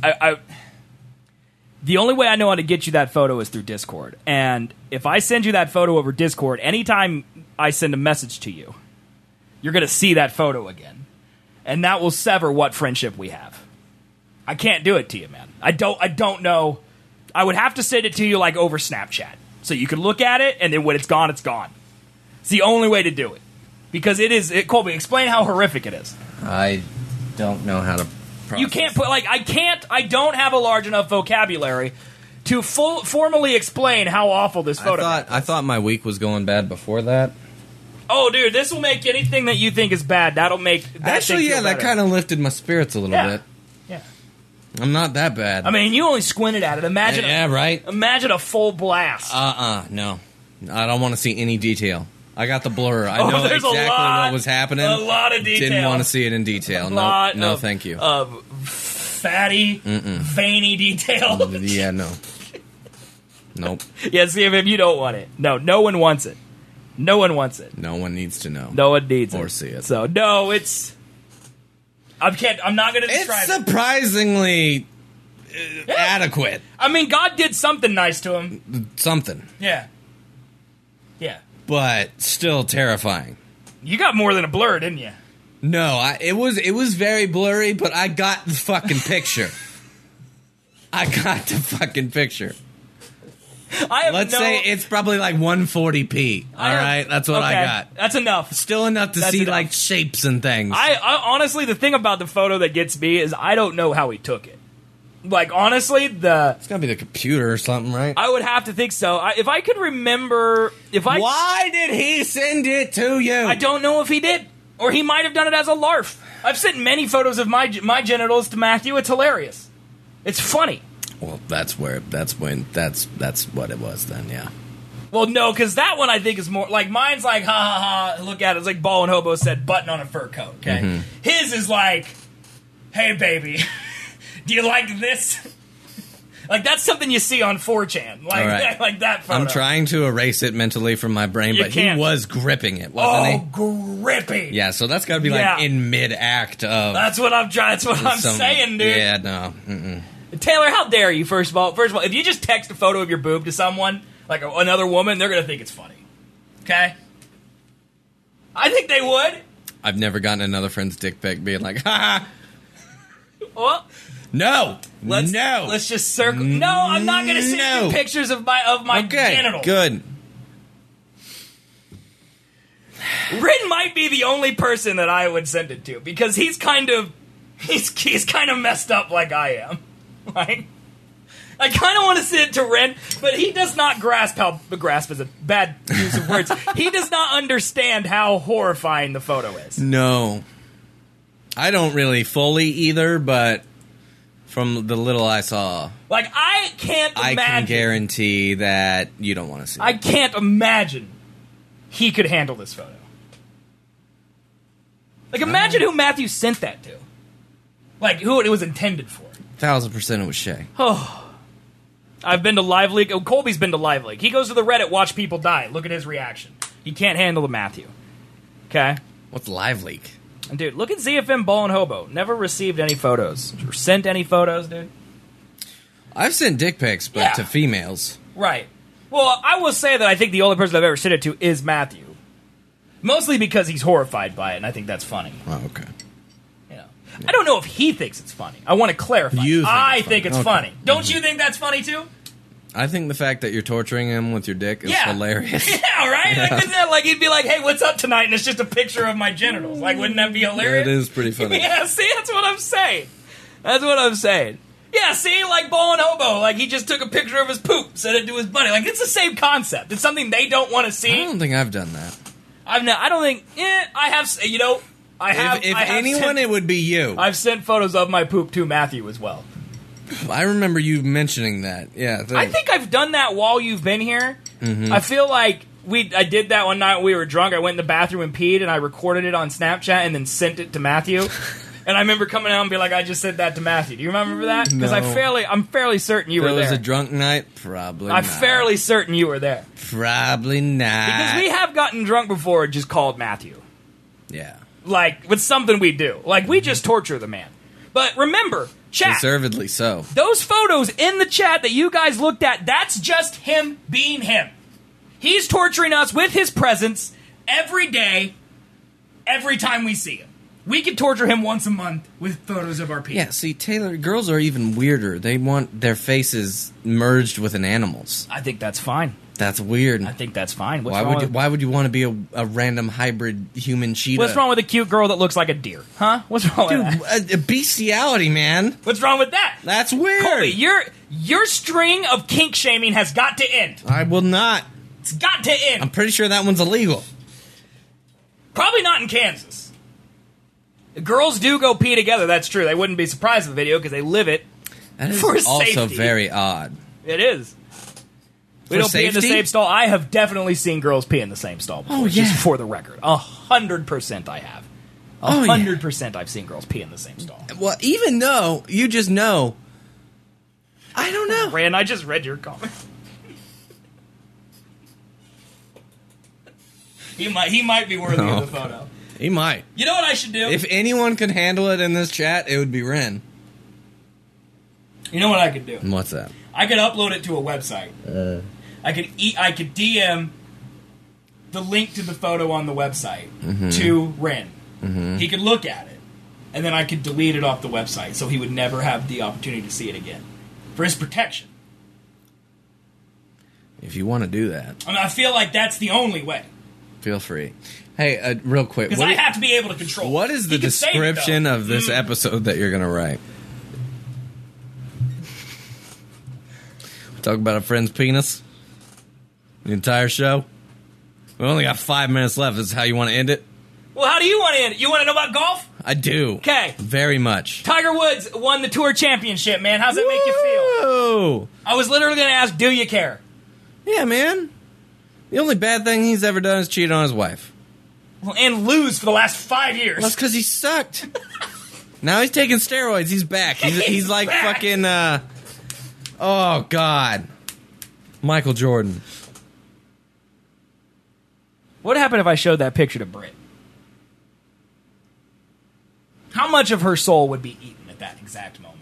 Speaker 1: the only way I know how to get you that photo is through Discord. And if I send you that photo over Discord, anytime I send a message to you, you're going to see that photo again. And that will sever what friendship we have. I can't do it to you, man. I don't know. I would have to send it to you like over Snapchat. So you can look at it, and then when it's gone, it's gone. It's the only way to do it. Because Colby, explain how horrific it is.
Speaker 2: I don't know how to process.
Speaker 1: You can't put, I don't have a large enough vocabulary to formally explain how awful this photo is.
Speaker 2: I thought my week was going bad before that.
Speaker 1: Oh, dude, this will make anything that you think is bad, that'll make that
Speaker 2: Actually,
Speaker 1: thing feel
Speaker 2: yeah, that
Speaker 1: better.
Speaker 2: kind of lifted my spirits a little
Speaker 1: Yeah.
Speaker 2: bit.
Speaker 1: Yeah.
Speaker 2: I'm not that bad.
Speaker 1: I mean, you only squinted at it. Imagine
Speaker 2: right.
Speaker 1: Imagine a full blast.
Speaker 2: No. I don't want to see any detail. I got the blur. I know
Speaker 1: there's
Speaker 2: exactly
Speaker 1: lot-
Speaker 2: what was happening.
Speaker 1: a lot of detail.
Speaker 2: Didn't want to see it in detail. No, thank you.
Speaker 1: Fatty, veiny detail.
Speaker 2: Yeah, no. Nope.
Speaker 1: Yeah, see, if you don't want it. No one wants it. No one wants it.
Speaker 2: No one needs to know.
Speaker 1: No one needs it.
Speaker 2: Or see it.
Speaker 1: So, no, it's... I'm not going to
Speaker 2: It's
Speaker 1: describe it.
Speaker 2: surprisingly adequate.
Speaker 1: I mean, God did something nice to him.
Speaker 2: Something.
Speaker 1: Yeah. Yeah.
Speaker 2: But still terrifying.
Speaker 1: You got more than a blur, didn't you?
Speaker 2: No, it was very blurry, but I got the fucking picture. I got the fucking picture.
Speaker 1: I have
Speaker 2: Let's
Speaker 1: no,
Speaker 2: say it's probably like 140p. All right, that's what I
Speaker 1: okay,
Speaker 2: got.
Speaker 1: That's enough.
Speaker 2: Still enough to
Speaker 1: That's
Speaker 2: see
Speaker 1: enough.
Speaker 2: like shapes and things.
Speaker 1: I honestly, the thing about the photo that gets me is I don't know how he took it. Like, honestly,
Speaker 2: It's gotta be the computer or something, right?
Speaker 1: I would have to think so. If I could remember,
Speaker 2: Why did he send it to you?
Speaker 1: I don't know if he did, or he might have done it as a larf. I've sent many photos of my genitals to Matthew. It's hilarious. It's funny.
Speaker 2: Well, that's what it was then. Yeah.
Speaker 1: Well, no, because that one I think is more like mine's like ha ha ha. Look at it. It's like Ball and Hobo said, button on a fur coat. Okay,
Speaker 2: Mm-hmm.
Speaker 1: his is like, hey baby, do you like this? Like that's something you see on 4chan. Like
Speaker 2: All right.
Speaker 1: like that photo.
Speaker 2: I'm trying to erase it mentally from my brain,
Speaker 1: You
Speaker 2: but
Speaker 1: can't.
Speaker 2: he was gripping it, wasn't
Speaker 1: Oh, grippy.
Speaker 2: he? Yeah, so that's got to be
Speaker 1: Yeah.
Speaker 2: like in mid-act of.
Speaker 1: That's what I'm trying. That's what I'm
Speaker 2: some-
Speaker 1: saying, dude.
Speaker 2: Yeah, no. Mm-mm.
Speaker 1: Taylor, how dare you? First of all, if you just text a photo of your boob to someone, like another woman, they're gonna think it's funny. Okay? I think they would.
Speaker 2: I've never gotten another friend's dick pic being like, ha ha.
Speaker 1: Well,
Speaker 2: No, no.
Speaker 1: Let's just circle. No, I'm not gonna send
Speaker 2: No.
Speaker 1: you pictures of my
Speaker 2: Okay,
Speaker 1: genitals.
Speaker 2: good.
Speaker 1: Rin might be the only person that I would send it to because he's kind of messed up like I am. Like, I kind of want to send it to Rin, but he does not grasp is a bad use of words. He does not understand how horrifying the photo is.
Speaker 2: No, I don't really fully either, but from the little I saw,
Speaker 1: Like, I can't
Speaker 2: I
Speaker 1: imagine.
Speaker 2: can guarantee that you don't want to see it.
Speaker 1: I can't imagine he could handle this photo. Like, imagine who Matthew sent that to. Like, who it was intended for.
Speaker 2: 1,000% it was Shay.
Speaker 1: I've been to Live Leak. Oh, Colby's been to Live Leak. He goes to the Reddit, watch people die. Look at his reaction. He can't handle the Matthew. Okay?
Speaker 2: What's Live Leak?
Speaker 1: And dude, look at ZFM Ball and Hobo. Never received any photos. Or sent any photos, dude.
Speaker 2: I've sent dick pics, but
Speaker 1: Yeah.
Speaker 2: to females.
Speaker 1: Right. Well, I will say that I think the only person I've ever sent it to is Matthew. Mostly because he's horrified by it, and I think that's funny.
Speaker 2: Oh, okay.
Speaker 1: You know, I don't know if he thinks it's funny. I want to clarify.
Speaker 2: You think
Speaker 1: I
Speaker 2: it's
Speaker 1: think
Speaker 2: funny.
Speaker 1: it's
Speaker 2: Okay.
Speaker 1: funny. Don't you think that's funny too?
Speaker 2: I think the fact that you're torturing him with your dick is hilarious.
Speaker 1: Yeah, right? Like, isn't that like he'd be like, hey, what's up tonight? And it's just a picture of my genitals. Like, wouldn't that be hilarious?
Speaker 2: It is pretty funny.
Speaker 1: Yeah, see, that's what I'm saying. That's what I'm saying. Yeah, see, like Ball and Hobo. Like, he just took a picture of his poop, sent it to his buddy. Like, it's the same concept. It's something they don't want to
Speaker 2: I
Speaker 1: see.
Speaker 2: don't think I've done that.
Speaker 1: I don't think, I have, you know, I have.
Speaker 2: If
Speaker 1: I have
Speaker 2: anyone,
Speaker 1: sent,
Speaker 2: it would be you.
Speaker 1: I've sent photos of my poop to Matthew as well.
Speaker 2: I remember you mentioning that. Yeah,
Speaker 1: I think I've done that while you've been here. I feel like I did that one night when we were drunk. I went in the bathroom and peed, and I recorded it on Snapchat and then sent it to Matthew. And I remember coming out and being like, I just sent that to Matthew. Do you remember that? Because
Speaker 2: No.
Speaker 1: I'm fairly certain you
Speaker 2: If
Speaker 1: were
Speaker 2: it was
Speaker 1: there.
Speaker 2: a drunk night, probably
Speaker 1: I'm
Speaker 2: not.
Speaker 1: fairly certain you were there.
Speaker 2: Probably not.
Speaker 1: Because we have gotten drunk before and just called Matthew.
Speaker 2: Yeah.
Speaker 1: Like, with something we do. Like, we just torture the man. But remember, chat.
Speaker 2: Deservedly so.
Speaker 1: Those photos in the chat that you guys looked at, that's just him being him. He's torturing us with his presence every day, every time we see him. We can torture him once a month with photos of our penis.
Speaker 2: Yeah, see, Taylor, girls are even weirder. They want their faces merged with an animal's.
Speaker 1: I think that's fine.
Speaker 2: That's weird.
Speaker 1: I think that's fine. What's
Speaker 2: Why would you want to be a random hybrid human cheetah?
Speaker 1: What's wrong with a cute girl that looks like a deer? Huh? What's wrong with that?
Speaker 2: Dude, bestiality, man.
Speaker 1: What's wrong with that?
Speaker 2: That's weird.
Speaker 1: Colby, your string of kink shaming has got to end.
Speaker 2: I will not.
Speaker 1: It's got to end.
Speaker 2: I'm pretty sure that one's illegal.
Speaker 1: Probably not in Kansas. The girls do go pee together, that's true. They wouldn't be surprised in the video because they live it.
Speaker 2: That is
Speaker 1: For
Speaker 2: also
Speaker 1: safety.
Speaker 2: very odd.
Speaker 1: It is. We
Speaker 2: For
Speaker 1: don't pee in the
Speaker 2: safety?
Speaker 1: same stall. I have definitely seen girls pee in the same stall before,
Speaker 2: Oh, yeah.
Speaker 1: just for the record. 100% I have.
Speaker 2: Oh, yeah.
Speaker 1: 100% I've seen girls pee in the same stall.
Speaker 2: Well, even though you just know, I don't know.
Speaker 1: Rand, I just read your comment. He might be worthy of the photo.
Speaker 2: He might.
Speaker 1: You know what I should do?
Speaker 2: If anyone could handle it in this chat, it would be Ren.
Speaker 1: You know what I could do?
Speaker 2: What's that?
Speaker 1: I could upload it to a website. I could DM the link to the photo on the website to Ren. He could look at it, and then I could delete it off the website, so he would never have the opportunity to see it again. for his protection.
Speaker 2: If you want to do that,
Speaker 1: I mean, I feel like that's the only way.
Speaker 2: feel free. Hey, real quick.
Speaker 1: Because I have to be able to control.
Speaker 2: What is the
Speaker 1: He can save it,
Speaker 2: description
Speaker 1: though.
Speaker 2: of this episode that you're going to write? Talk about a friend's penis? The entire show? We only got 5 minutes left. Is this how you want to end it?
Speaker 1: Well, how do you want to end it? You want to know about golf?
Speaker 2: I do.
Speaker 1: Okay.
Speaker 2: Very much.
Speaker 1: Tiger Woods won the Tour Championship, man. How's that make you feel?
Speaker 2: Whoa!
Speaker 1: I was literally going to ask, do you care?
Speaker 2: Yeah, man. The only bad thing he's ever done is cheat on his wife.
Speaker 1: Well, and lose for the last 5 years.
Speaker 2: That's because he sucked. Now he's taking steroids. He's back. He's like
Speaker 1: back.
Speaker 2: fucking, oh, God. Michael Jordan.
Speaker 1: What happened if I showed that picture to Britt? How much of her soul would be eaten at that exact moment?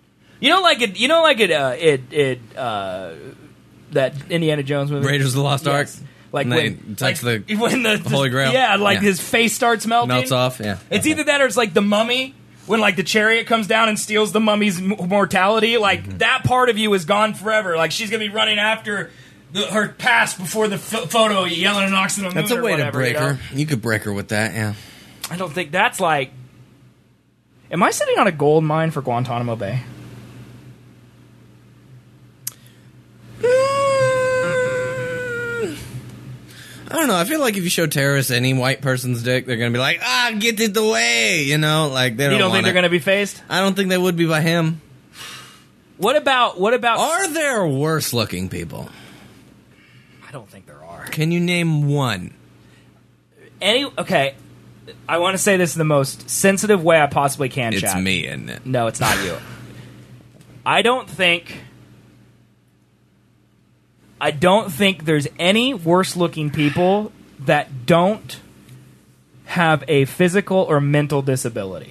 Speaker 1: That Indiana Jones movie,
Speaker 2: Raiders of the Lost Ark?
Speaker 1: Yes. Like
Speaker 2: And
Speaker 1: when,
Speaker 2: they touch
Speaker 1: like,
Speaker 2: the
Speaker 1: when the
Speaker 2: Holy Grail?
Speaker 1: yeah, like
Speaker 2: Yeah.
Speaker 1: his face starts melting,
Speaker 2: Melts off, yeah.
Speaker 1: It's either that or it's like the Mummy when like the chariot comes down and steals the mummy's mortality. Like that part of you is gone forever. Like she's gonna be running after her past before the photo, yelling and knocks on the moon.
Speaker 2: That's a
Speaker 1: or
Speaker 2: way
Speaker 1: whatever,
Speaker 2: to break
Speaker 1: you know?
Speaker 2: her. You could break her with that, yeah.
Speaker 1: I don't think that's like. Am I sitting on a gold mine for Guantanamo Bay?
Speaker 2: I don't know. I feel like if you show terrorists any white person's dick, they're going to be like, get it away. You know, like they don't
Speaker 1: You don't think
Speaker 2: want
Speaker 1: they're
Speaker 2: it.
Speaker 1: going to be phased?
Speaker 2: I don't think they would be by him.
Speaker 1: What about?
Speaker 2: Are there worse looking people?
Speaker 1: I don't think there are.
Speaker 2: Can you name one?
Speaker 1: Okay, I want to say this in the most sensitive way I possibly can,
Speaker 2: It's
Speaker 1: Chad.
Speaker 2: me, isn't it?
Speaker 1: No, it's not you. I don't think there's any worse looking people that don't have a physical or mental disability.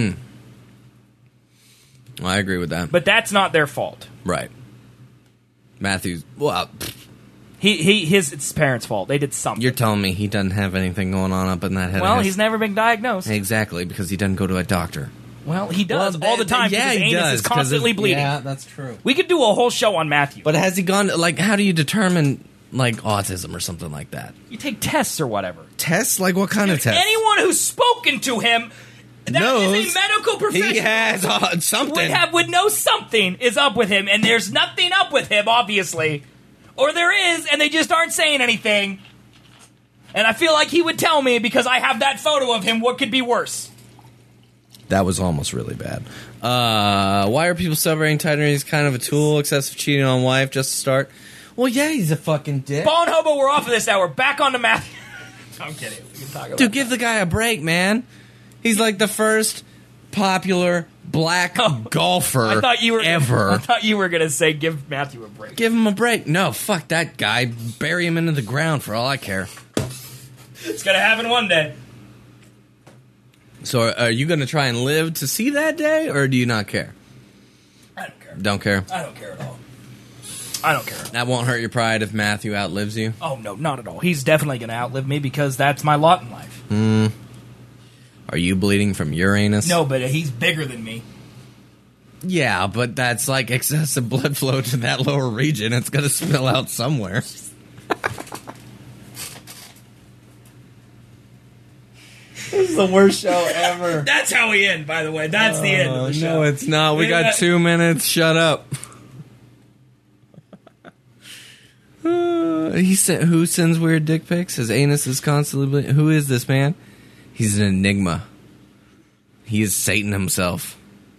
Speaker 2: I agree with that.
Speaker 1: But that's not their fault.
Speaker 2: Right. Matthews, well,
Speaker 1: His parents' fault. They did something.
Speaker 2: you're telling me he doesn't have anything going on up in that head
Speaker 1: Well,
Speaker 2: of his?
Speaker 1: he's never been diagnosed.
Speaker 2: Exactly, because he doesn't go to a doctor.
Speaker 1: Well, he does
Speaker 2: Well,
Speaker 1: all the time
Speaker 2: yeah,
Speaker 1: because his
Speaker 2: he
Speaker 1: anus
Speaker 2: does,
Speaker 1: is
Speaker 2: 'cause
Speaker 1: constantly bleeding.
Speaker 2: Yeah, that's true.
Speaker 1: We could do a whole show on Matthew.
Speaker 2: But has he gone to, like, how do you determine, like, autism or something like that?
Speaker 1: You take tests or whatever.
Speaker 2: Tests? Like, what kind of tests?
Speaker 1: Anyone who's spoken to him that
Speaker 2: knows
Speaker 1: is a medical professional
Speaker 2: he has something.
Speaker 1: would know something is up with him, and there's nothing up with him, obviously. Or there is, and they just aren't saying anything. And I feel like he would tell me because I have that photo of him what could be worse.
Speaker 2: That was almost really bad. Why are people celebrating Titan? He's kind of a tool, excessive cheating on wife, just to start. Well, yeah, he's a fucking dick.
Speaker 1: Ball and Hobo, we're off of this now. We're back on to Matthew. I'm kidding. We can talk about
Speaker 2: Dude, give the guy a break, man. He's like the first popular black golfer
Speaker 1: I thought you were
Speaker 2: ever.
Speaker 1: I thought you were gonna say give Matthew a break.
Speaker 2: Give him a break. No, fuck that guy. Bury him into the ground for all I care.
Speaker 1: It's gonna happen one day.
Speaker 2: So are you going to try and live to see that day, or do you not care?
Speaker 1: I don't care.
Speaker 2: Don't care?
Speaker 1: I don't care at all. I don't care.
Speaker 2: That won't hurt your pride if Matthew outlives you?
Speaker 1: Oh no, not at all. He's definitely gonna outlive me because that's my lot in life.
Speaker 2: Are you bleeding from Uranus?
Speaker 1: No, but he's bigger than me.
Speaker 2: Yeah, but that's like excessive blood flow to that lower region. It's going to spill out somewhere. This is the worst show ever.
Speaker 1: That's how we end, by the way. That's the end of the show.
Speaker 2: No, it's not. We got 2 minutes. Shut up. He said, "Who sends weird dick pics? His anus is constantly bleeding." Who is this man? He's an enigma. He is Satan himself.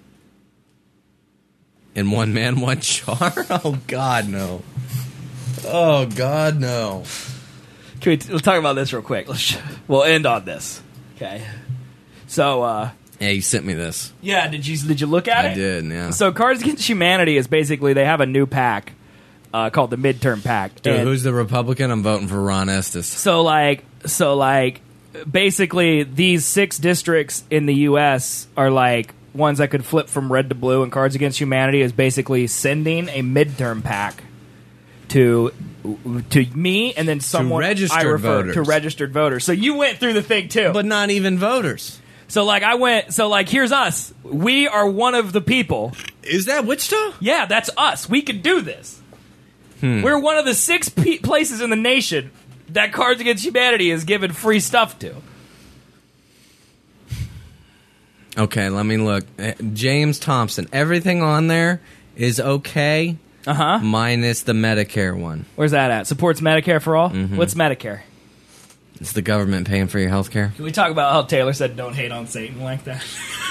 Speaker 2: In one man, one jar? Oh, God, no. Oh, God, no.
Speaker 1: Let's talk about this real quick. We'll end on this. Okay. So,
Speaker 2: Yeah, you sent me this.
Speaker 1: yeah, did you look at it?
Speaker 2: I did, yeah.
Speaker 1: So, Cards Against Humanity is basically they have a new pack called the Midterm Pack.
Speaker 2: Dude,
Speaker 1: And
Speaker 2: who's the Republican? I'm voting for Ron Estes.
Speaker 1: So, basically, these 6 districts in the U.S. are like ones that could flip from red to blue, and Cards Against Humanity is basically sending a midterm pack to me and then someone
Speaker 2: registered
Speaker 1: I refer
Speaker 2: voters.
Speaker 1: to registered voters. So you went through the thing too.
Speaker 2: But not even voters.
Speaker 1: So like I went. So like here's us. We are one of the people.
Speaker 2: Is that Wichita?
Speaker 1: Yeah, that's us. We can do this. We're one of the 6 places in the nation that Cards Against Humanity is giving free stuff to.
Speaker 2: Okay, let me look. James Thompson. Everything on there is okay, minus the Medicare one.
Speaker 1: Where's that at? Supports Medicare for all? What's Medicare?
Speaker 2: It's the government paying for your health care.
Speaker 1: Can we talk about how Taylor said don't hate on Satan like that?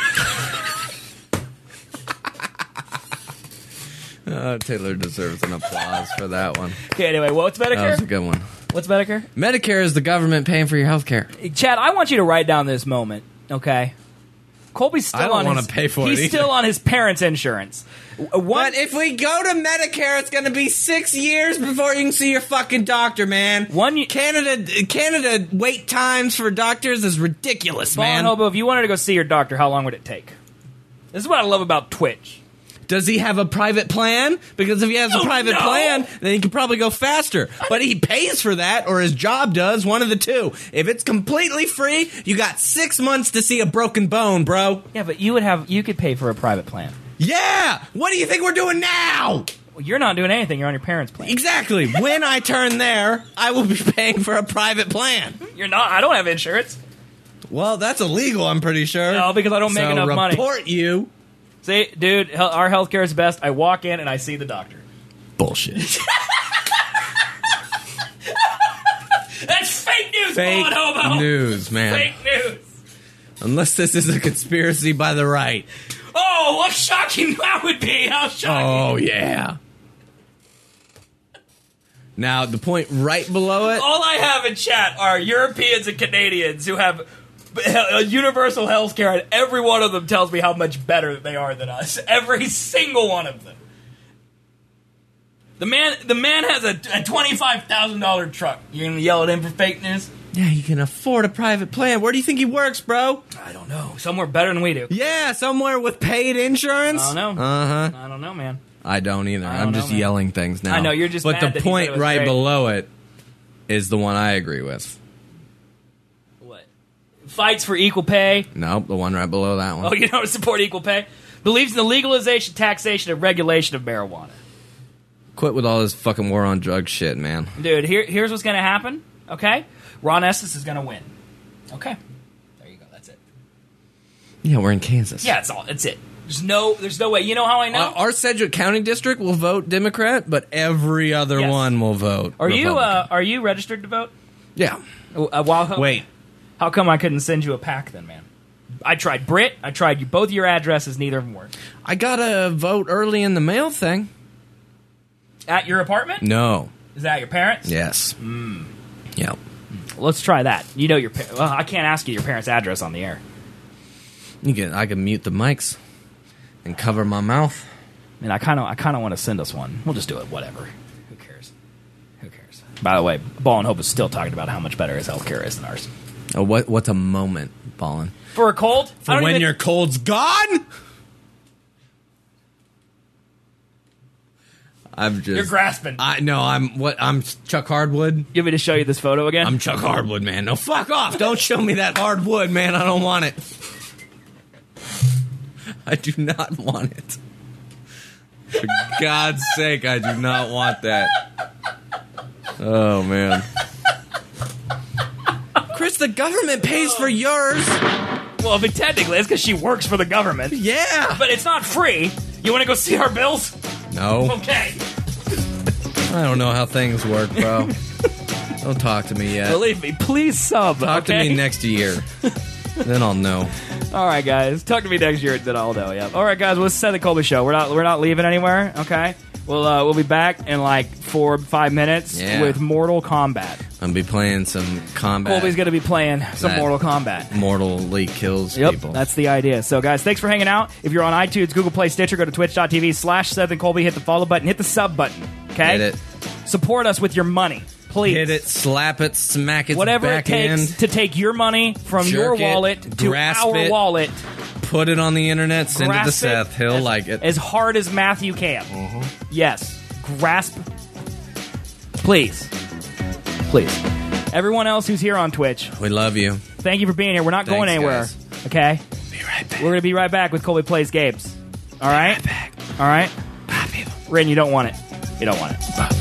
Speaker 2: Taylor deserves an applause for that one.
Speaker 1: Okay, anyway, what's
Speaker 2: That was a
Speaker 1: Medicare?
Speaker 2: good one.
Speaker 1: What's Medicare?
Speaker 2: Medicare is the government paying for your health care.
Speaker 1: Chad, I want you to write down this moment, okay? Colby's still
Speaker 2: I don't
Speaker 1: on
Speaker 2: wanna
Speaker 1: his,
Speaker 2: pay for it
Speaker 1: he's
Speaker 2: either.
Speaker 1: still on his parents' insurance.
Speaker 2: But if we go to Medicare, it's going to be 6 years before you can see your fucking doctor, man. Canada wait times for doctors is ridiculous, man.
Speaker 1: Hobo, if you wanted to go see your doctor, how long would it take? This is what I love about Twitch.
Speaker 2: Does he have a private plan? Because if he has a private plan, then he could probably go faster. But he pays for that, or his job does, one of the two. If it's completely free, you got 6 months to see a broken bone, bro.
Speaker 1: Yeah, but you could pay for a private plan.
Speaker 2: Yeah! What do you think we're doing now?
Speaker 1: Well, you're not doing anything. You're on your parents' plan.
Speaker 2: Exactly. When I turn there, I will be paying for a private plan.
Speaker 1: You're not. I don't have insurance.
Speaker 2: Well, that's illegal, I'm pretty sure.
Speaker 1: No, because I don't make enough money.
Speaker 2: Report you.
Speaker 1: See, dude, our healthcare is best. I walk in and I see the doctor.
Speaker 2: Bullshit.
Speaker 1: That's fake news,
Speaker 2: Fake
Speaker 1: Hobo.
Speaker 2: news, man.
Speaker 1: Fake news.
Speaker 2: Unless this is a conspiracy by the right.
Speaker 1: Oh, what shocking that would be. How shocking.
Speaker 2: Oh, yeah. Now, the point right below it.
Speaker 1: All I have in chat are Europeans and Canadians who have universal health care, and every one of them tells me how much better they are than us. Every single one of them. The man has a $25,000 truck. You're gonna yell at him for fake news?
Speaker 2: Yeah, he can afford a private plan. Where do you think he works, bro?
Speaker 1: I don't know. Somewhere better than we do.
Speaker 2: Yeah, somewhere with paid insurance.
Speaker 1: I don't know.
Speaker 2: Uh-huh.
Speaker 1: I don't know, man.
Speaker 2: I don't either.
Speaker 1: I
Speaker 2: I'm
Speaker 1: don't
Speaker 2: just
Speaker 1: know, man.
Speaker 2: yelling things now.
Speaker 1: I know, you're just
Speaker 2: But
Speaker 1: mad
Speaker 2: the
Speaker 1: that he said
Speaker 2: point
Speaker 1: it was
Speaker 2: right
Speaker 1: great.
Speaker 2: below it is the one I agree with.
Speaker 1: What? Fights for equal pay.
Speaker 2: Nope, the one right below that one.
Speaker 1: Oh, you don't support equal pay? Believes in the legalization, taxation, and regulation of marijuana.
Speaker 2: Quit with all this fucking war on drugs shit, man.
Speaker 1: Dude, here's what's going to happen, okay? Ron Estes is going to win. Okay. There you go. That's it.
Speaker 2: Yeah, we're in Kansas.
Speaker 1: Yeah, that's it. There's no way. You know how I know?
Speaker 2: Our Sedgwick County district will vote Democrat, but every other
Speaker 1: Yes.
Speaker 2: one will vote Republican.
Speaker 1: Are you registered to vote?
Speaker 2: Yeah.
Speaker 1: Wait. How come I couldn't send you a pack then, man? I tried Brit. I tried you both your addresses. Neither of them worked.
Speaker 2: I got a vote early in the mail thing.
Speaker 1: At your apartment?
Speaker 2: No.
Speaker 1: Is that your parents?
Speaker 2: Yes. Yep.
Speaker 1: Let's try that. You know your parents. Well, I can't ask you your parents' address on the air.
Speaker 2: I can mute the mics and cover my mouth.
Speaker 1: I mean, I kind of want to send us one. We'll just do it. Whatever. Who cares? Who cares? By the way, Ball and Hope is still talking about how much better his healthcare is than ours.
Speaker 2: Oh, what's a moment, Ballin?
Speaker 1: For a cold?
Speaker 2: For when your cold's gone?
Speaker 1: You're grasping.
Speaker 2: I'm Chuck Hardwood.
Speaker 1: You want me to show you this photo again?
Speaker 2: I'm Chuck Hardwood, man. No, fuck off. Don't show me that hardwood, man. I don't want it. I do not want it. For God's sake, I do not want that. Oh, man. Chris, the government pays for yours.
Speaker 1: Well, but technically, it's because she works for the government.
Speaker 2: Yeah.
Speaker 1: But it's not free. You want to go see our bills?
Speaker 2: No.
Speaker 1: Okay.
Speaker 2: I don't know how things work, bro. Don't talk to me yet.
Speaker 1: Believe me, please sub.
Speaker 2: Talk to me next year. Then I'll know.
Speaker 1: All right, guys. Talk to me next year, then I'll know. Yeah. All right, guys. Well, this is Seth and Colby show. We're not leaving anywhere. Okay. We'll be back in like 4 or 5 minutes with Mortal Kombat.
Speaker 2: I'll be playing some combat.
Speaker 1: Colby's going to be playing some Mortal Kombat.
Speaker 2: Mortally kills
Speaker 1: Yep,
Speaker 2: people.
Speaker 1: that's the idea. So, guys, thanks for hanging out. If you're on iTunes, Google Play, Stitcher, go to twitch.tv/Seth and Colby. Hit the follow button. Hit the sub button. Okay?
Speaker 2: Hit it.
Speaker 1: Support us with your money. Please.
Speaker 2: Hit it, slap it, smack its
Speaker 1: whatever
Speaker 2: back
Speaker 1: it takes
Speaker 2: end.
Speaker 1: to take your money from your
Speaker 2: Jerk it,
Speaker 1: wallet to
Speaker 2: grasp
Speaker 1: our
Speaker 2: it,
Speaker 1: wallet.
Speaker 2: Put it on the internet, send it to
Speaker 1: Grasp
Speaker 2: Seth. He'll like it.
Speaker 1: As hard as math you can. Yes. Grasp. Please. Please. Everyone else who's here on Twitch,
Speaker 2: We love you.
Speaker 1: thank you for being here. We're not going
Speaker 2: Thanks,
Speaker 1: anywhere.
Speaker 2: guys.
Speaker 1: Okay?
Speaker 2: Be right back.
Speaker 1: We're going to be right back with Colby Plays Games. All right?
Speaker 2: Right back.
Speaker 1: All right?
Speaker 2: Bye, people.
Speaker 1: Rin, you don't want it. You don't want it.
Speaker 2: Bye.